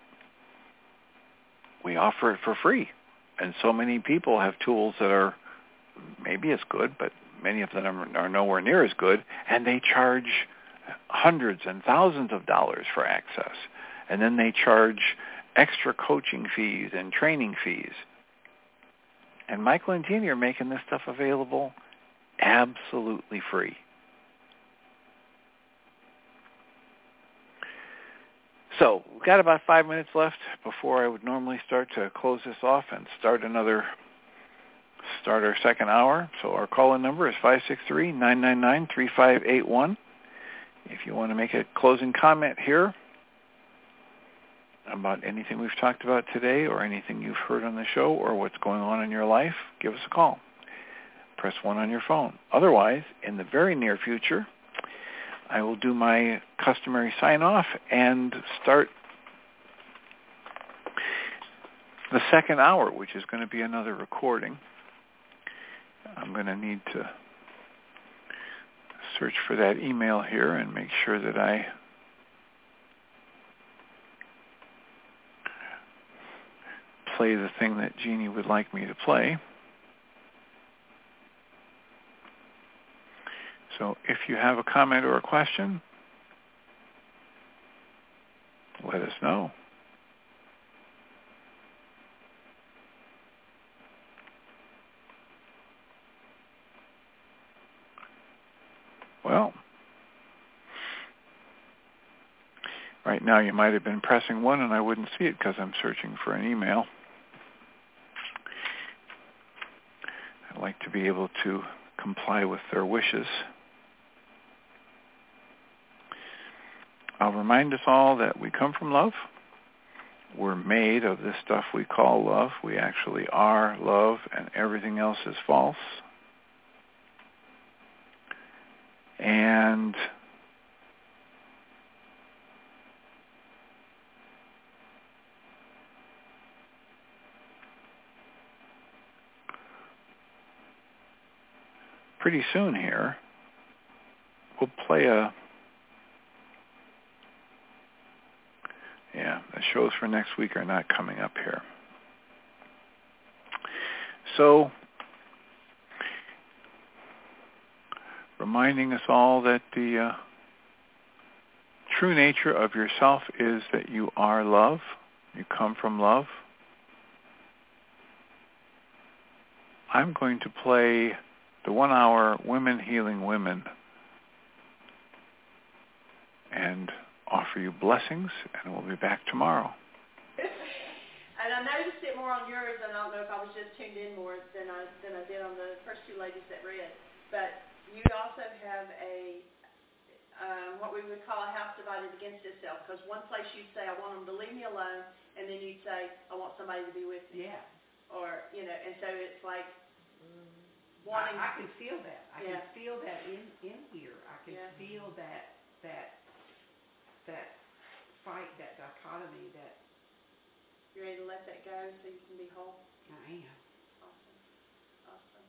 we offer it for free. And so many people have tools that are maybe as good, but many of them are nowhere near as good, and they charge hundreds and thousands of dollars for access. And then they charge extra coaching fees and training fees. And Michael and Jeannie are making this stuff available absolutely free. So we've got about 5 minutes left before I would normally start to close this off and start our second hour. So our call-in number is 563-999-3581. If you want to make a closing comment here about anything we've talked about today or anything you've heard on the show or what's going on in your life, give us a call. Press 1 on your phone. Otherwise, in the very near future, I will do my customary sign-off and start the second hour, which is going to be another recording. I'm going to need to search for that email here and make sure that I play the thing that Jeannie would like me to play. So if you have a comment or a question, let us know. Well, right now you might have been pressing 1 and I wouldn't see it because I'm searching for an email. I'd like to be able to comply with their wishes. I'll remind us all that we come from love. We're made of this stuff we call love. We actually are love, and everything else is false. And pretty soon here, we'll play the shows for next week are not coming up here. So, reminding us all that the true nature of yourself is that you are love. You come from love. I'm going to play the 1 hour Women Healing Women and offer you blessings, and we'll be back tomorrow. And I noticed it more on yours, and I don't know if I was just tuned in more than I did on the first 2 ladies that read. But you also have a what we would call a house divided against itself, because one place you'd say, I want them to leave me alone, and then you'd say, I want somebody to be with me. Yeah. Or, and so it's like wanting. I can feel that. I can feel that in here. I can feel that fight, that dichotomy, that you're ready to let that go so you can be whole. I am. Awesome.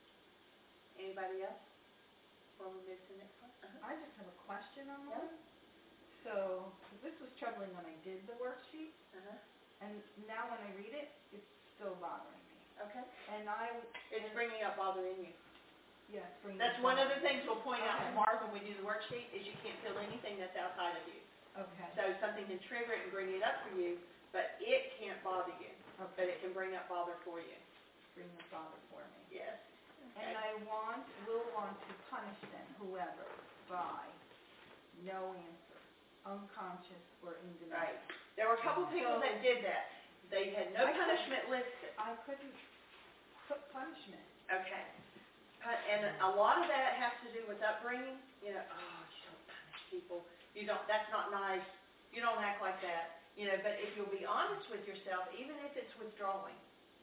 Anybody else? Before we move to the next one? I just have a question on one. So, this was troubling when I did the worksheet, and now when I read it, it's still bothering me. Okay. And It's bringing up bothering you. Yes. That's one of the things we'll point out tomorrow when we do the worksheet, is you can't feel anything that's outside of you. Okay. So something can trigger it and bring it up for you, but it can't bother you. Okay. But it can bring up bother for you. Bring the bother for me. Yes. And I will want to punish them, whoever, by no answer, unconscious or in denial. Right. There were a couple people that did that. They had no punishment listed. I couldn't put punishment. Okay. And a lot of that has to do with upbringing. You know, oh, you don't punish people. You don't. That's not nice. You don't act like that. You know. But if you'll be honest with yourself, even if it's withdrawing,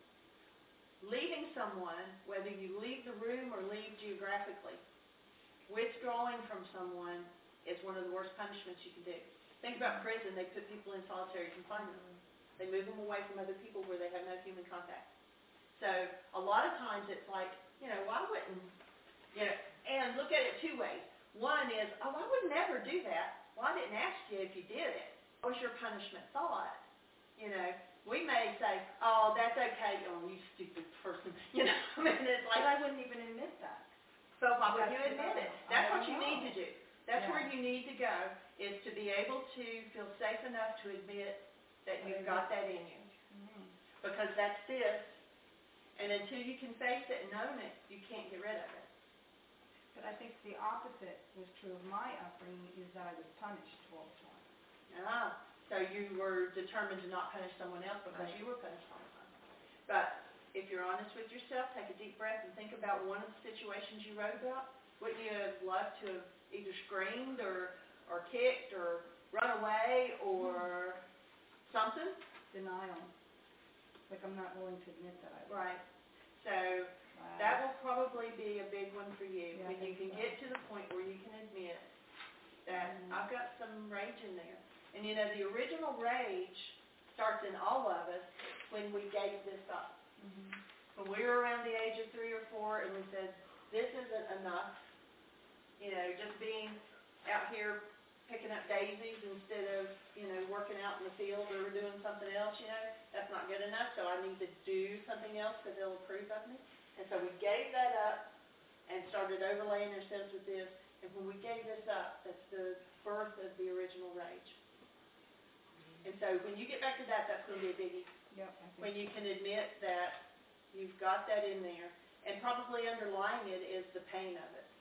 leaving someone, whether you leave the room or leave geographically, withdrawing from someone is one of the worst punishments you can do. Think about prison. They put people in solitary confinement. They move them away from other people where they have no human contact. So a lot of times it's like, you know, why wouldn't, you know, and look at it two ways. One is, oh, I would never do that. Well, I didn't ask you if you did it. What was your punishment thought? You know, we may say, oh, that's okay. Oh, you stupid person. You know, I mean, it's like. But I wouldn't even admit that. So why would you admit it? That's what you need to do. That's Yeah. where you need to go, is to be able to feel safe enough to admit that you've got that in you. Mm-hmm. Because that's this. And until you can face it and own it, you can't get rid of it. But I think the opposite was true of my upbringing, is that I was punished all the time. So you were determined to not punish someone else because you were punished all the time. But if you're honest with yourself, take a deep breath and think about one of the situations you wrote about. Wouldn't you have loved to have either screamed or kicked or run away or something? Denial. Like I'm not willing to admit that I was. Right. So that will probably be a big one for you, Yeah, when you can get to the point where you can admit that I've got some rage in there. And you know, the original rage starts in all of us when we gave this up. Mm-hmm. When we were around the age of 3 or 4 and we said, this isn't enough, you know, just being out here picking up daisies instead of, you know, working out in the field or doing something else, you know, that's not good enough, so I need to do something else because they'll approve of me. And so we gave that up and started overlaying ourselves with this, and when we gave this up, that's the birth of the original rage. And so when you get back to that, that's going to be a biggie. Yep, When you can admit that you've got that in there, and probably underlying it is the pain of it.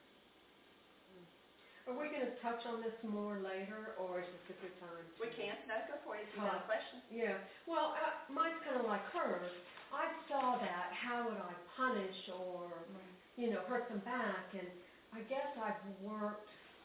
Are we going to touch on this more later, or is this a good time? We can. No, go for it if you have a question. Yeah. Well, mine's kind of like hers. I saw that. How would I punish or, you know, hurt them back? And I guess I've worked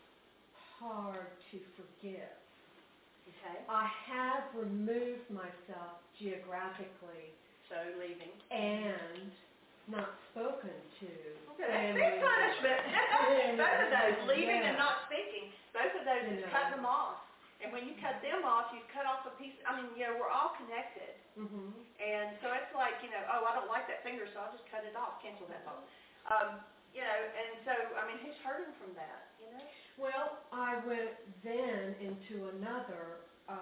hard to forgive. Okay. I have removed myself geographically. So leaving. And not spoken to. Okay, that's big punishment. Both of those, leaving and not speaking, both of those is cutting them off. And when you cut them off, you cut off a piece. I mean, you know, we're all connected. Mm-hmm. And so it's like, you know, oh, I don't like that finger, so I'll just cut it off, cancel that off. You know, and so, I mean, who's hurting from that, you know? Well, I went then into another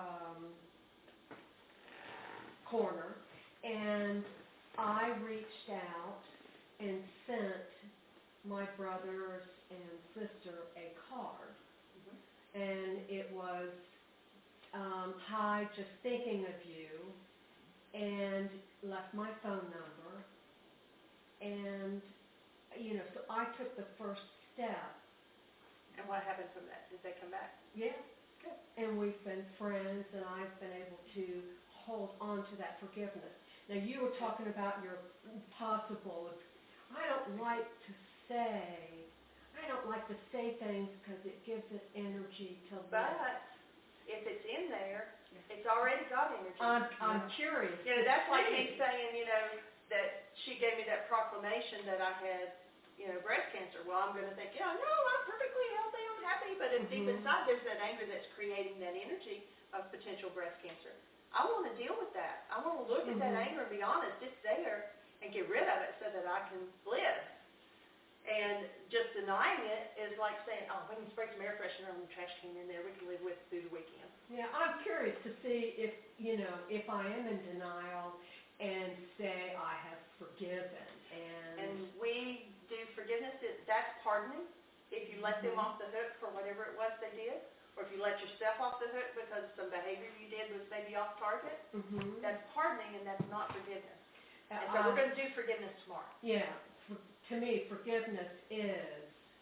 corner, and I reached out and sent my brothers and sister a card. Mm-hmm. And it was, hi, just thinking of you, and left my phone number. And, you know, so I took the first step. And what happened from that? Did they come back? Yeah. Good. And we've been friends, and I've been able to hold on to that forgiveness. Now, you were talking about your possible, I don't like to say things because it gives it energy to But if it's in there, it's already got energy. I'm curious. You know, that's like me saying, you know, that she gave me that proclamation that I had, you know, breast cancer. Well, I'm going to think, no, I'm perfectly healthy, I'm happy. But if deep inside there's that anger that's creating that energy of potential breast cancer. I want to deal with that. I want to look at that anger and be honest. It's there, and get rid of it so that I can live. And just denying it is like saying, oh, we can spray some air freshener on the trash can in there. We can live with it through the weekend. Yeah, I'm curious to see if, if I am in denial and say I have forgiven. And we do forgiveness. That's pardoning. If you let them off the hook for whatever it was they did, or if you let yourself off the hook because some behavior you did was maybe off target, that's pardoning and that's not forgiveness. And so we're going to do forgiveness tomorrow. Yeah. To me, forgiveness is,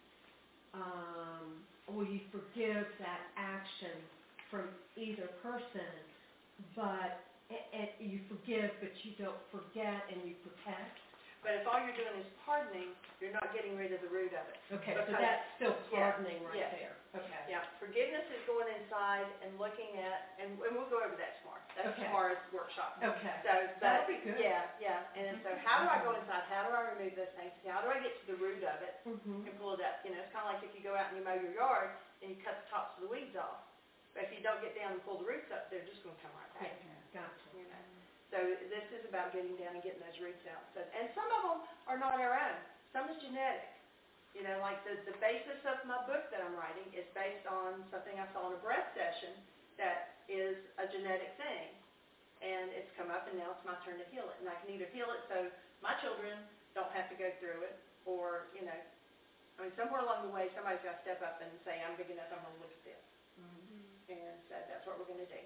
you forgive that action from either person, but you forgive, but you don't forget and you protect. But if all you're doing is pardoning, you're not getting rid of the root of it. Okay, so that's still pardoning there. Okay. Yeah, forgiveness is going inside and looking at, and we'll go over that tomorrow. That's tomorrow's workshop. Okay. So that'll be good. Yeah. And so how do I go inside? How do I remove those things? How do I get to the root of it and pull it up? It's kind of like if you go out and you mow your yard and you cut the tops of the weeds off. But if you don't get down and pull the roots up, they're just going to come right back. Gotcha. So this is about getting down and getting those roots out. So, and some of them are not our own. Some is genetic. Like the basis of my book that I'm writing is based on something I saw in a breath session that is a genetic thing. And it's come up, and now it's my turn to heal it. And I can either heal it so my children don't have to go through it, or, somewhere along the way, somebody's got to step up and say, I'm big enough, I'm going to look at this. And so that's what we're going to do.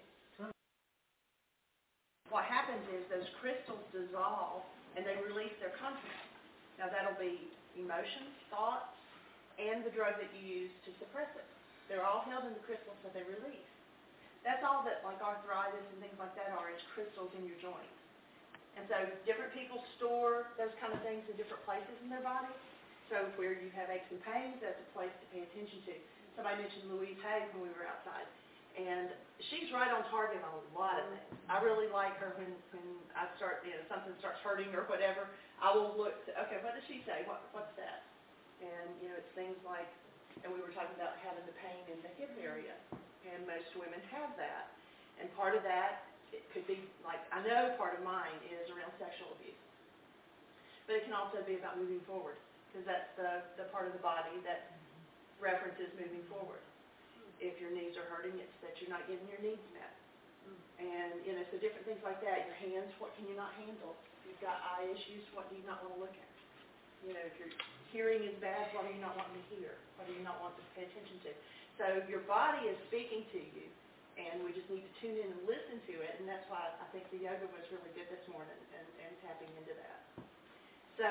What happens is those crystals dissolve and they release their content. Now that'll be emotions, thoughts, and the drug that you use to suppress it. They're all held in the crystals that they release. That's all that like arthritis and things like that are, is crystals in your joints. And so different people store those kind of things in different places in their body. So where you have aches and pains, that's a place to pay attention to. Somebody mentioned Louise Hay when we were outside. And she's right on target on a lot of things. I really like her when I start, something starts hurting or whatever. I will look to, okay, what does she say? What's that? And, it's things like, and we were talking about having the pain in the hip area. And most women have that. And part of that, it could be, like, I know part of mine is around sexual abuse. But it can also be about moving forward, because that's the part of the body that references moving forward. If your knees are hurting, it's that you're not getting your needs met. And, so different things like that. Your hands, what can you not handle? If you've got eye issues, what do you not want to look at? If your hearing is bad, what do you not want to hear? What do you not want to pay attention to? So your body is speaking to you, and we just need to tune in and listen to it. And that's why I think the yoga was really good this morning and tapping into that. So,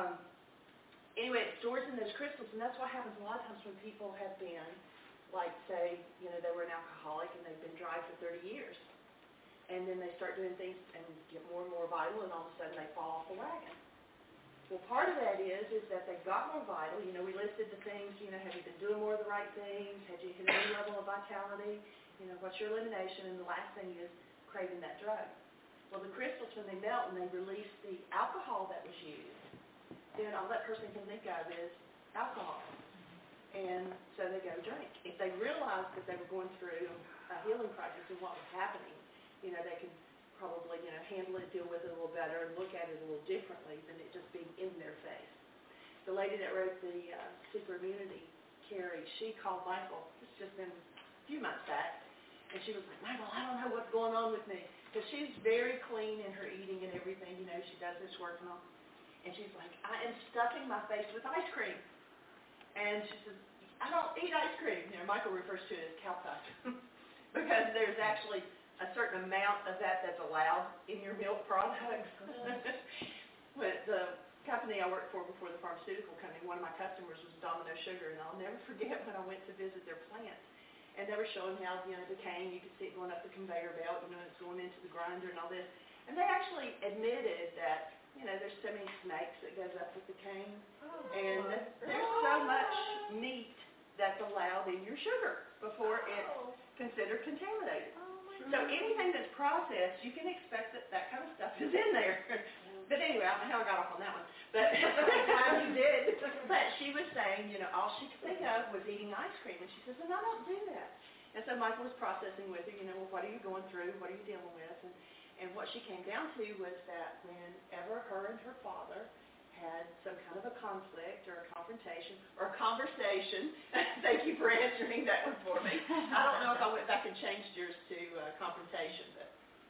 anyway, it stores in those crystals, and that's what happens a lot of times when people have been, like, say, they were an alcoholic and they've been dry for 30 years. And then they start doing things and get more and more vital, and all of a sudden they fall off the wagon. Well, part of that is that they've got more vital. We listed the things, have you been doing more of the right things? Have you hit a new level of vitality? What's your elimination? And the last thing is craving that drug. Well, the crystals, when they melt and they release the alcohol that was used, then all that person can think of is alcohol. And so they go drink. If they realized that they were going through a healing process and what was happening, they could probably, handle it, deal with it a little better, and look at it a little differently than it just being in their face. The lady that wrote the Super Immunity, Carrie, she called Michael. It's just been a few months back. And she was like, Michael, I don't know what's going on with me. Because she's very clean in her eating and everything. She does this work and all. And she's like, I am stuffing my face with ice cream. And she says, I don't eat ice cream. Michael refers to it as cow puff. Because there's actually a certain amount of that that's allowed in your milk products. But the company I worked for before the pharmaceutical company, one of my customers was Domino Sugar, and I'll never forget when I went to visit their plant. And they were showing how, the cane, you could see it going up the conveyor belt, it's going into the grinder and all this. And they actually admitted that, there's so many snakes that goes up with the cane. And there's so much meat that's allowed in your sugar before it's considered contaminated. So anything that's processed, you can expect that kind of stuff is in there. But anyway, I don't know how I got off on that one. But I'm glad you did. But she was saying, all she could think of was eating ice cream. And she says, and I don't do that. And so Michael was processing with her, well, what are you going through? What are you dealing with? And what she came down to was that whenever her and her father had some kind of a conflict or a confrontation or a conversation, thank you for answering that one for me. I don't know if I went back and changed yours to confrontation, but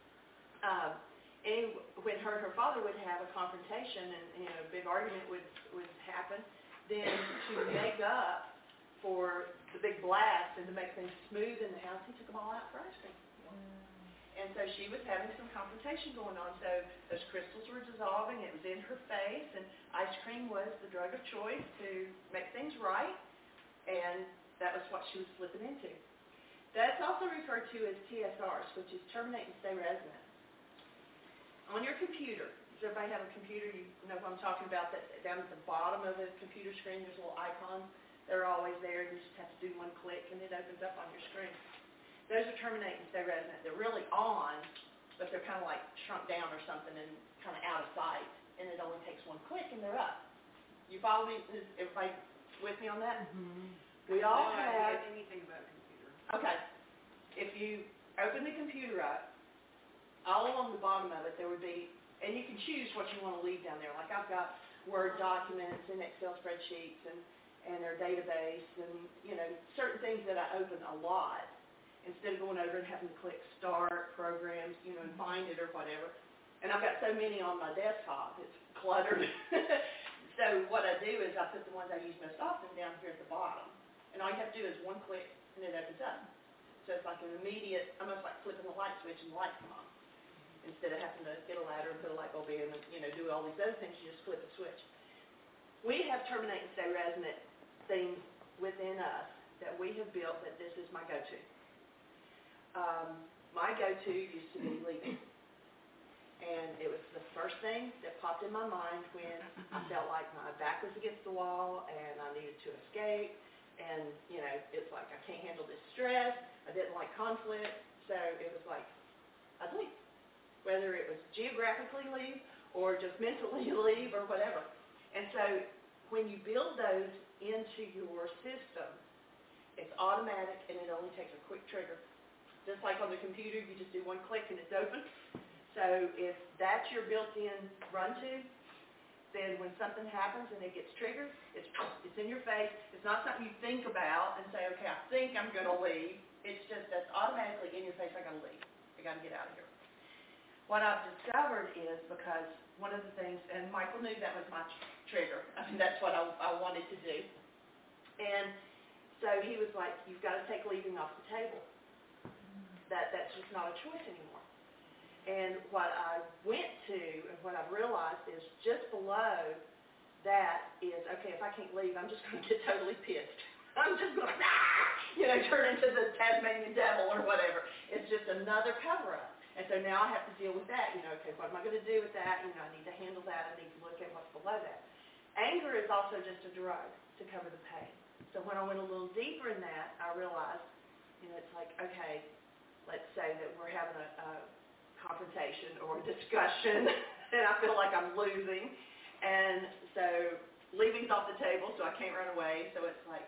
when her and her father would have a confrontation and a big argument would happen, then to make up for the big blast and to make things smooth in the house, he took them all out for ice cream. And so she was having some confrontation going on. So those crystals were dissolving. It was in her face, and ice cream was the drug of choice to make things right. And that was what she was slipping into. That's also referred to as TSRs, which is terminate and stay resident. On your computer, does everybody have a computer? You know what I'm talking about? That down at the bottom of the computer screen, there's little icons. They're always there. You just have to do one click, and it opens up on your screen. Those are terminate and stay resident. They're really on, but they're kind of like shrunk down or something and kind of out of sight, and it only takes one click, and they're up. You follow me? Is everybody with me on that? Mm-hmm. We all have anything about a computer. Okay. If you open the computer up, all along the bottom of it, there would be, and you can choose what you want to leave down there. Like I've got Word documents and Excel spreadsheets and their database and, certain things that I open a lot instead of going over and having to click start programs, and find it or whatever. And I've got so many on my desktop, it's cluttered. So what I do is I put the ones I use most often down here at the bottom. And all you have to do is one click and it opens up. So it's like an immediate, almost like flipping the light switch and the lights come on. Instead of having to get a ladder and put a light bulb in and, do all these other things, you just flip a switch. We have terminate and stay resident things within us that we have built that this is my go-to. My go-to used to be leaving. And it was the first thing that popped in my mind when I felt like my back was against the wall and I needed to escape. And, it's like I can't handle this stress. I didn't like conflict. So it was like, I'd leave. Whether it was geographically leave or just mentally leave or whatever. And so when you build those into your system, it's automatic and it only takes a quick trigger. Just like on the computer, you just do one click and it's open. So if that's your built-in run-to, then when something happens and it gets triggered, it's in your face. It's not something you think about and say, okay, I think I'm going to leave. It's just that's automatically in your face, I got to leave. I got to get out of here. What I've discovered is because one of the things, and Michael knew that was my trigger. I mean, that's what I wanted to do. And so he was like, you've got to take leaving off the table. That's just not a choice anymore. And what I went to and what I've realized is just below that is, okay, if I can't leave, I'm just going to get totally pissed. I'm just going to, turn into the Tasmanian devil or whatever. It's just another cover-up. And so now I have to deal with that. Okay, what am I going to do with that? I need to handle that. I need to look at what's below that. Anger is also just a drug to cover the pain. So when I went a little deeper in that, I realized, it's like, okay, let's say that we're having a confrontation or a discussion, and I feel like I'm losing. And so leaving's off the table, so I can't run away. So it's like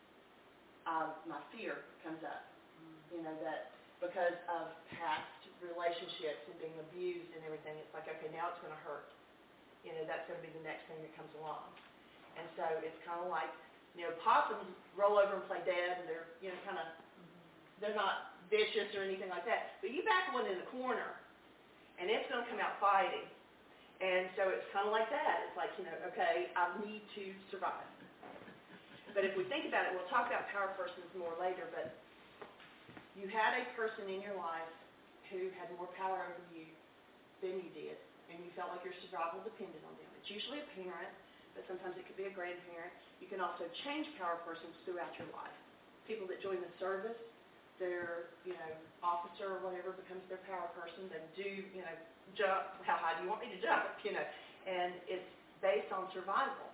my fear comes up, that because of past relationships and being abused and everything, it's like, okay, now it's going to hurt. That's going to be the next thing that comes along. And so it's kind of like, possums roll over and play dead, and they're, they're not vicious or anything like that. But you back one in the corner, and it's going to come out fighting. And so it's kind of like that. It's like, okay, I need to survive. But if we think about it, we'll talk about power persons more later, but you had a person in your life who had more power over you than you did, and you felt like your survival depended on them. It's usually a parent, but sometimes it could be a grandparent. You can also change power persons throughout your life. People that join the service, their, officer or whatever becomes their power person. They do, jump. How high do you want me to jump? And it's based on survival.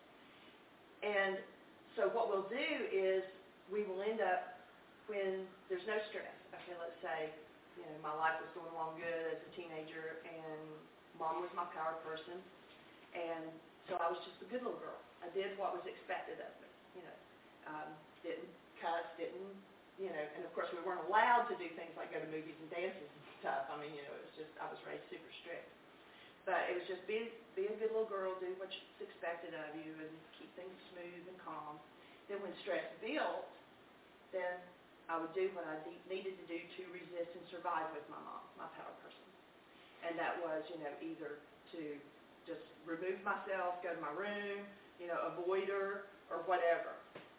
And so what we'll do is we will end up when there's no stress. Okay, let's say, my life was going along good as a teenager, and Mom was my power person, and so I was just a good little girl. I did what was expected of me. Didn't cuss, didn't you know, and of course we weren't allowed to do things like go to movies and dances and stuff. I mean, you know, it was just, I was raised super strict. But it was just be a good little girl, do what's expected of you, and keep things smooth and calm. Then when stress built, then I would do what I needed to do to resist and survive with my mom, my power person. And that was, you know, either to just remove myself, go to my room, you know, avoid her, or whatever.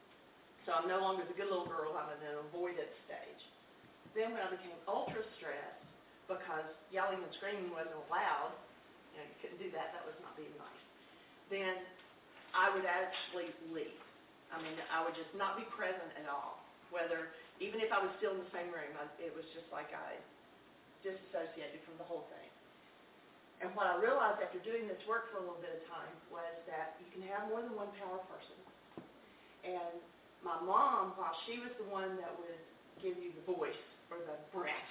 So I'm no longer the good little girl, I'm in an avoidance stage. Then when I became ultra stressed, because yelling and screaming wasn't allowed, you know, you couldn't do that, that was not being nice, then I would actually leave. I mean, I would just not be present at all. Whether, even if I was still in the same room, it was just like I disassociated from the whole thing. And what I realized after doing this work for a little bit of time was that you can have more than one power person. And my mom, while she was the one that would give you the voice or the breath,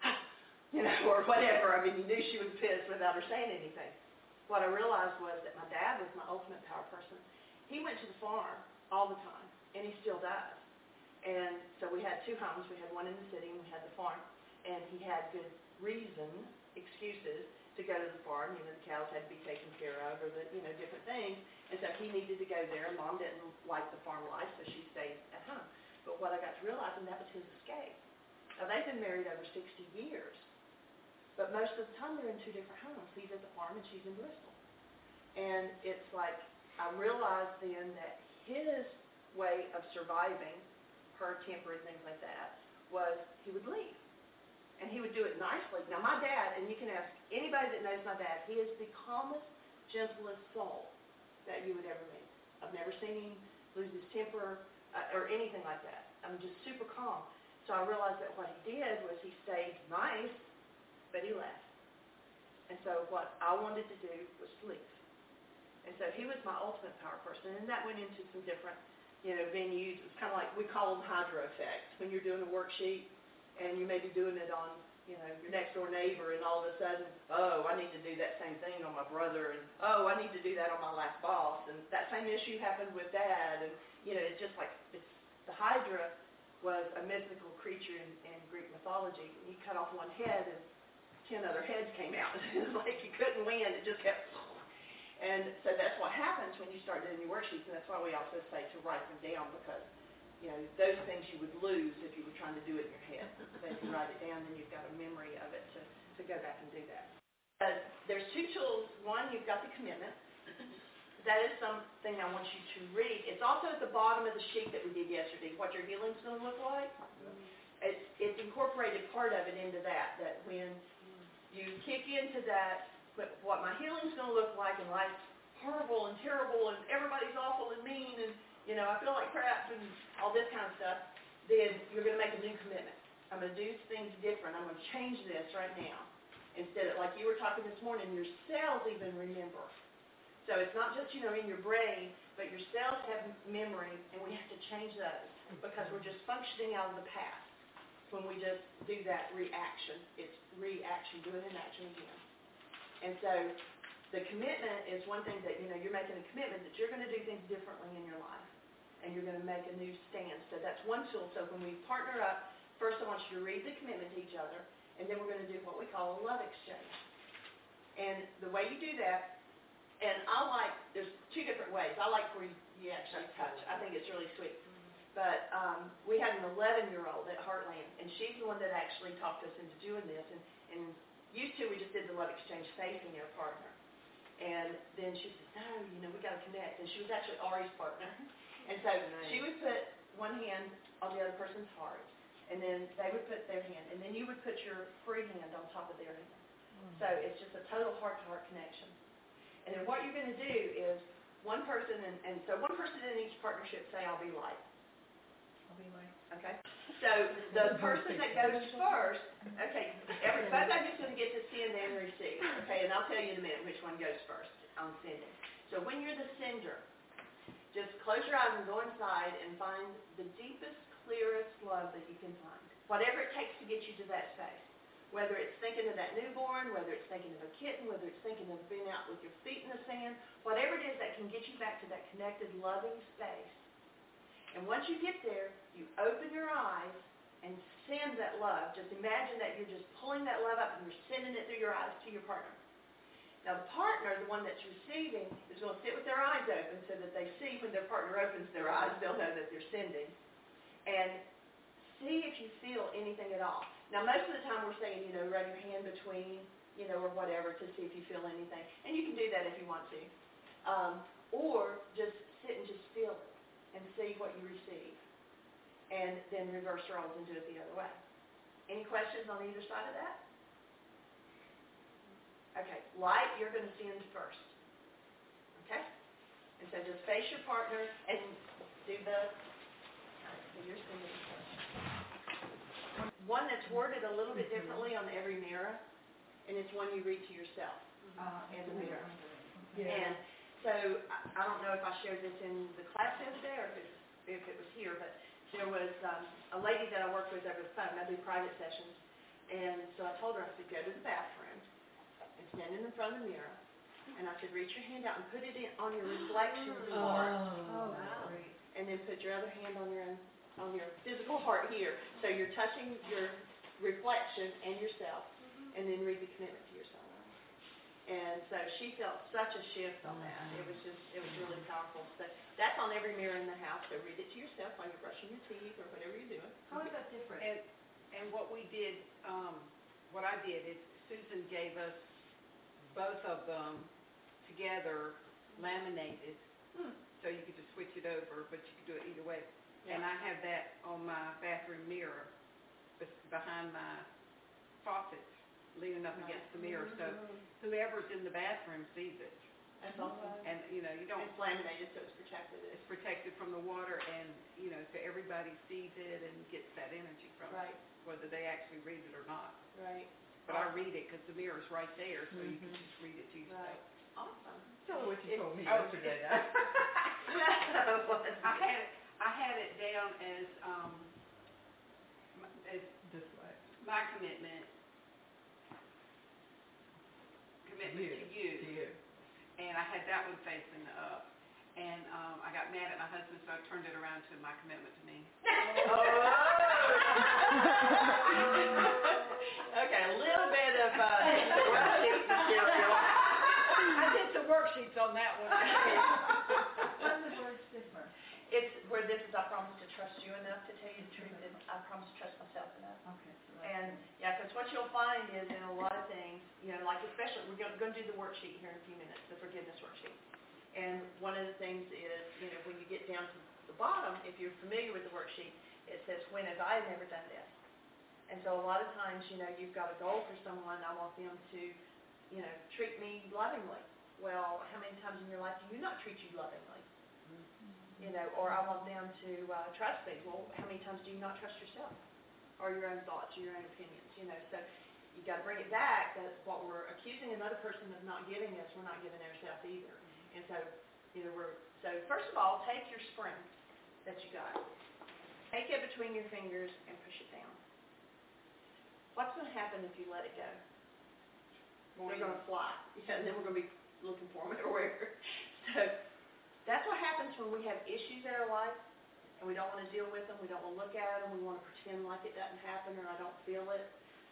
you know, or whatever, I mean, you knew she was pissed without her saying anything. What I realized was that my dad was my ultimate power person. He went to the farm all the time, and he still does. And so we had two homes. We had one in the city, and we had the farm. And he had good reason, excuses, to go to the farm. You know, the cows had to be taken care of, or the, you know, different things. And so he needed to go there. Mom didn't like the farm life, so she stayed at home. But what I got to realize, and that was his escape. Now, they've been married over 60 years. But most of the time, they're in two different homes. He's at the farm, and she's in Bristol. And it's like, I realized then that his way of surviving her temper and things like that was he would leave. And he would do it nicely. Now, my dad, and you can ask anybody that knows my dad, he is the calmest, gentlest soul that you would ever meet. I've never seen him lose his temper or anything like that. I'm just super calm. So I realized that what he did was he stayed nice, but he left. And so what I wanted to do was leave. And so he was my ultimate power person, and that went into some different, you know, venues. It's kind of like, we call them hydro effects. When you're doing a worksheet, and you may be doing it on, you know, your next door neighbor, and all of a sudden, oh, I need to do that same thing on my brother, and oh, I need to do that on my last boss, and that same issue happened with Dad, and, you know, it's just like, the Hydra was a mythical creature in Greek mythology. You cut off one head, and 10 other heads came out. It was like you couldn't win, it just kept. And so that's what happens when you start doing your worksheets, and that's why we also say to write them down, because, you know, those things you would lose if you were trying to do it in your head. So if you write it down, then you've got a memory of it to go back and do that. There's two tools. One, you've got the commitment. That is something I want you to read. It's also at the bottom of the sheet that we did yesterday, what your healing's going to look like. It's incorporated part of it into that when you kick into that, but what my healing's going to look like, and life's horrible and terrible, and everybody's awful and mean, and, you know, I feel like crap, and all this kind of stuff, then you're going to make a new commitment. I'm going to do things different. I'm going to change this right now. Instead of, like you were talking this morning, your cells even remember. So it's not just, you know, in your brain, but your cells have memory, and we have to change those because we're just functioning out of the past when we just do that reaction. It's reaction, doing an action again. And so the commitment is one thing that, you know, you're making a commitment that you're going to do things differently in your life, and you're going to make a new stand. So that's one tool. So when we partner up, first I want you to read the commitment to each other, and then we're going to do what we call a love exchange. And the way you do that, and there's two different ways. I like where you actually touch. I think it's really sweet. But we had an 11-year-old at Heartland, and she's the one that actually talked us into doing this. And used to, we just did the love exchange facing your partner. And then she said, no, you know, we got to connect. And she was actually Ari's partner. And so she would put one hand on the other person's heart, and then they would put their hand, and then you would put your free hand on top of their hand. So it's just a total heart-to-heart connection. And then what you're going to do is one person, and so one person in each partnership say, I'll be light. I'll be light. Okay? So the person that goes first, okay, both of you's going to get to send and receive. Okay, and I'll tell you in a minute which one goes first on sending. So when you're the sender, just close your eyes and go inside and find the deepest, clearest love that you can find. Whatever it takes to get you to that space. Whether it's thinking of that newborn, whether it's thinking of a kitten, whether it's thinking of being out with your feet in the sand, whatever it is that can get you back to that connected, loving space. And once you get there, you open your eyes and send that love. Just imagine that you're just pulling that love up and you're sending it through your eyes to your partner. Now the partner, the one that's receiving, is going to sit with their eyes open so that they see when their partner opens their eyes, they'll know that they're sending. And see if you feel anything at all. Now most of the time we're saying, run your hand between, or whatever to see if you feel anything. And you can do that if you want to. Or just sit and just feel it and see what you receive. And then reverse roles and do it the other way. Any questions on either side of that? Okay, light, you're going to send first. Okay? And so just face your partner and do the, so you're sending first. One that's worded a little bit differently on every mirror, and it's one you read to yourself in the mirror. Yeah. And so I don't know if I shared this in the class yesterday or if it was here, but there was a lady that I worked with over the phone. I do private sessions. And so I told her, I said, go to the bathroom and stand in front of the mirror. And I said, reach your hand out and put it on your reflection heart. Oh, wow. And then put your other hand on your physical heart here. So you're touching your reflection and yourself. And then read the commitment to yourself. And so she felt such a shift on that. It was really powerful. So that's on every mirror in the house. So read it to yourself while you're brushing your teeth or whatever you're doing. How is that different? And what we did, what I did is Susan gave us both of them together, laminated, so you could just switch it over, but you could do it either way. Yeah. And I have that on my bathroom mirror behind my faucet, leaning up against the mirror, so whoever's in the bathroom sees it. That's awesome. And, you don't... It's laminated, so it's protected. It's protected from the water, and, so everybody sees it and gets that energy from it, whether they actually read it or not. Right. But I read it because the mirror's right there, so you can just read it to yourself. Right. Awesome. Tell her what you told me yesterday. I had it down as this way. My commitment to you. And I had that one facing up. And I got mad at my husband, so I turned it around to my commitment to me. Okay, a little bit of worksheet material. I did some worksheets on that one. What are the words different? It's where this is, I promise to trust you enough to tell you the truth, and I promise to trust myself enough. Okay. So and, because what you'll find is in a lot of things, like especially, we're going to do the worksheet here in a few minutes, the forgiveness worksheet. And one of the things is, when you get down to the bottom, if you're familiar with the worksheet, it says, when have I never done this? And so a lot of times, you've got a goal for someone, I want them to, treat me lovingly. Well, how many times in your life do you not treat you lovingly? Or I want them to trust me. Well, how many times do you not trust yourself? Or your own thoughts, or your own opinions, So you've got to bring it back. That's what we're accusing another person of not giving us. We're not giving ourselves either. And so, so first of all, take your spring that you got. Take it between your fingers and push it down. What's going to happen if you let it go? They're going to fly. And then we're going to be looking for them everywhere. So that's what happens when we have issues in our life and we don't want to deal with them. We don't want to look at them. We want to pretend like it doesn't happen or I don't feel it.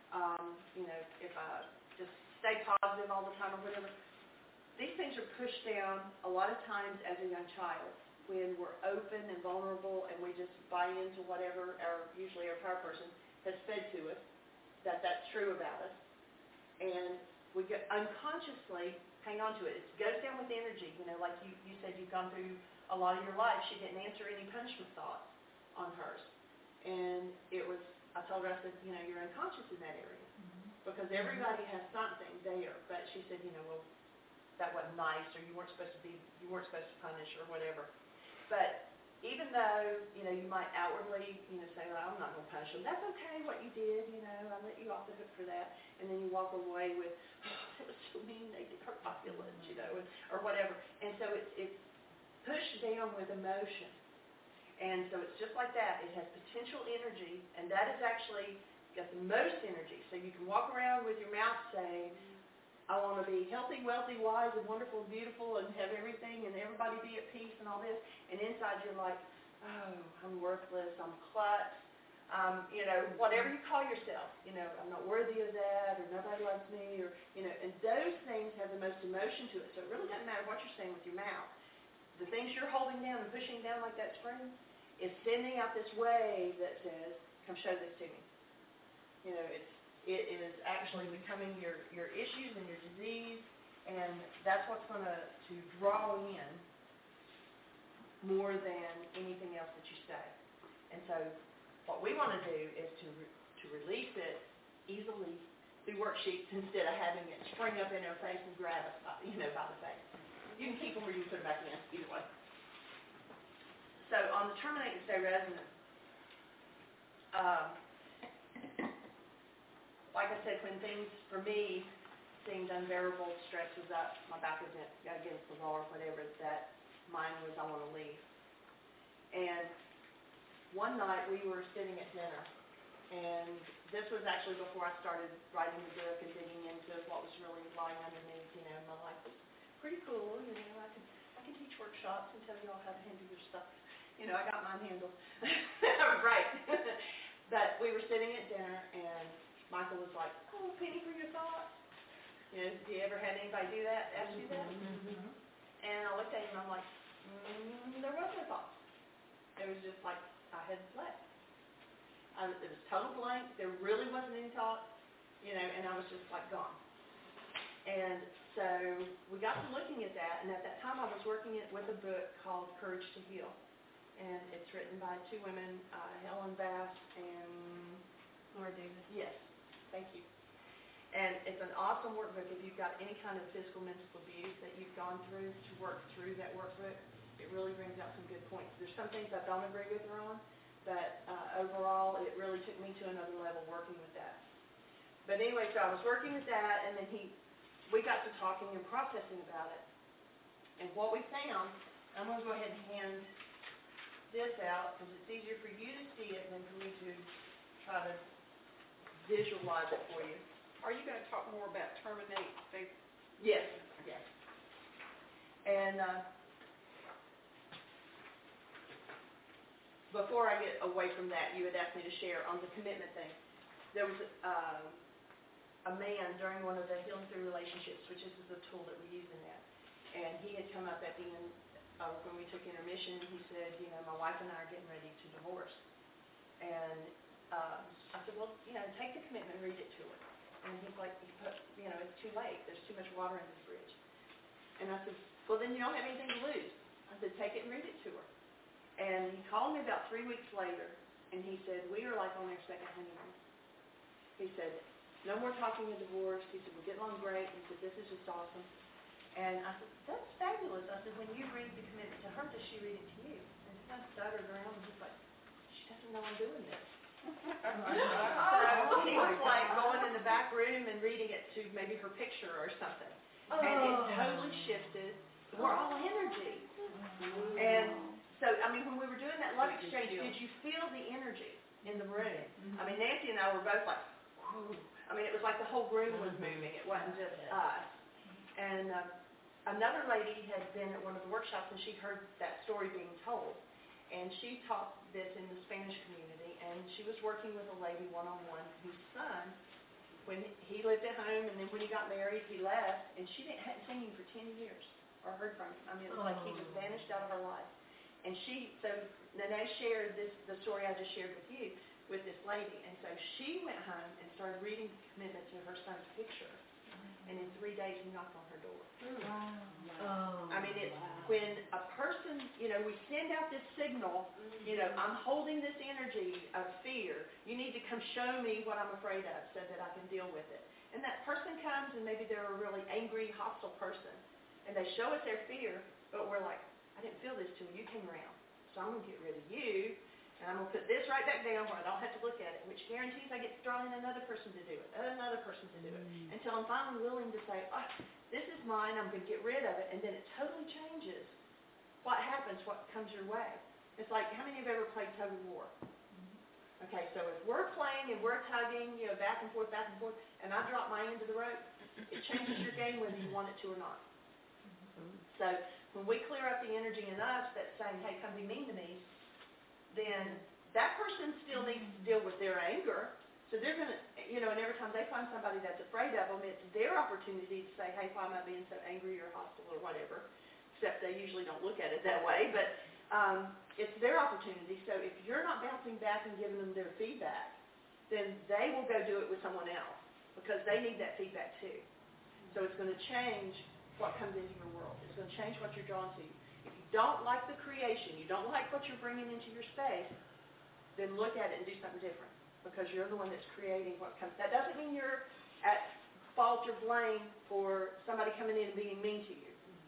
If I just stay positive all the time or whatever. These things are pushed down a lot of times as a young child when we're open and vulnerable and we just buy into whatever usually our power person has fed to us, that's true about us. And we get unconsciously hang on to it. It goes down with energy. Like you said, you've gone through a lot of your life. She didn't answer any punishment thoughts on hers. And I told her, I said, you're unconscious in that area. Because everybody has something there. But she said, well, that wasn't nice, or you weren't supposed to punish, or whatever. But even though, you might outwardly, say, well, I'm not going to punish them. That's okay, what you did, I let you off the hook for that. And then you walk away with, oh, it was so mean, they did hurt my feelings, or whatever. And so it's pushed down with emotion. And so it's just like that. It has potential energy, and that is actually got the most energy. So you can walk around with your mouth saying, I want to be healthy, wealthy, wise, and wonderful, and beautiful, and have everything, and everybody be at peace, and all this. And inside you're like, oh, I'm worthless, I'm a klutz, Whatever you call yourself, I'm not worthy of that, or nobody loves me, or, and those things have the most emotion to it. So it really doesn't matter what you're saying with your mouth. The things you're holding down and pushing down like that spring is sending out this wave that says, come show this to me. It is actually becoming your issues and your disease, and that's what's going to draw in more than anything else that you say. And so what we want to do is to release it easily through worksheets instead of having it spring up in our face and grab us by the face. You can keep them or you can put them back in, either way. So on the terminate and stay resonant, like I said, when things, for me, seemed unbearable, stress was up, my back was against the wall or whatever, that mine was, I want to leave. And one night we were sitting at dinner, and this was actually before I started writing the book and digging into what was really lying underneath. My life was pretty cool. I can teach workshops and tell you all how to handle your stuff. I got mine handled. Right. But we were sitting at dinner, and Michael was like, "Oh, penny for your thoughts." Do you ever have anybody do that? Ask you that? Mm-hmm. And I looked at him, and I'm like, there was no thoughts. It was just like I had left. It was total blank. There really wasn't any thought, and I was just like gone. And so we got to looking at that, and at that time I was working with a book called Courage to Heal. And it's written by two women, Helen Bass and Laura Davis. Yes, thank you. And it's an awesome workbook if you've got any kind of physical, mental abuse that you've gone through to work through that workbook. It really brings out some good points. There's some things I don't agree with her on, but overall it really took me to another level working with that. But anyway, so I was working with that, and then we got to talking and processing about it. And what we found, I'm going to go ahead and hand this out because it's easier for you to see it than for me to try to visualize it for you. Are you going to talk more about terminate? Yes. Yes. And before I get away from that, you had asked me to share on the commitment thing. There was a man during one of the Healing Through Relationships, which is a tool that we use in that, and he had come up at the end when we took intermission, and he said, my wife and I are getting ready to divorce. And I said, well, take the commitment and read it to her. And he's like, it's too late. There's too much water in this fridge. And I said, well, then you don't have anything to lose. I said, take it and read it to her. And he called me about 3 weeks later, and he said, we are like on our second honeymoon. He said, no more talking of divorce. He said, we're getting along great. He said, this is just awesome. And I said, that's fabulous. I said, when you read the commitment to her, does she read it to you? And he kind of stuttered around, and he's like, she doesn't know I'm doing this. So he was like going in the back room and reading it to maybe her picture or something. And it totally shifted. We're all energy. And so, when we were doing that love exchange, did you feel the energy in the room? Nancy and I were both like, whew. It was like the whole room was moving. It wasn't just us. And another lady had been at one of the workshops, and she heard that story being told. And she taught this in the Spanish community, and she was working with a lady one-on-one whose son, when he lived at home, and then when he got married, he left, and she hadn't seen him for 10 years or heard from him. It was like he just vanished out of her life. And so Nene shared the story I just shared with you, with this lady. And so she went home and started reading the commitment to her son's picture. And in 3 days, he knocked on her door. Wow. It's when a person, we send out this signal, I'm holding this energy of fear. You need to come show me what I'm afraid of so that I can deal with it. And that person comes, and maybe they're a really angry, hostile person. And they show us their fear, but we're like, I didn't feel this till you came around. So I'm going to get rid of you. And I'm going to put this right back down where I don't have to look at it, which guarantees I get to draw in another person to do it, until I'm finally willing to say, this is mine, I'm going to get rid of it, and then it totally changes what happens, what comes your way. It's like, how many of you have ever played tug of war? Okay, so if we're playing and we're tugging, back and forth, and I drop my end of the rope, it changes your game whether you want it to or not. So when we clear up the energy in us that's saying, hey, come be mean to me, then that person still needs to deal with their anger. So they're going to, and every time they find somebody that's afraid of them, it's their opportunity to say, hey, why am I being so angry or hostile or whatever, except they usually don't look at it that way. But it's their opportunity. So if you're not bouncing back and giving them their feedback, then they will go do it with someone else because they need that feedback too. So it's going to change what comes into your world. It's going to change what you're drawn to. If you don't like the creation, you don't like what you're bringing into your space, then look at it and do something different. Because you're the one that's creating what comes. That doesn't mean you're at fault or blame for somebody coming in and being mean to you.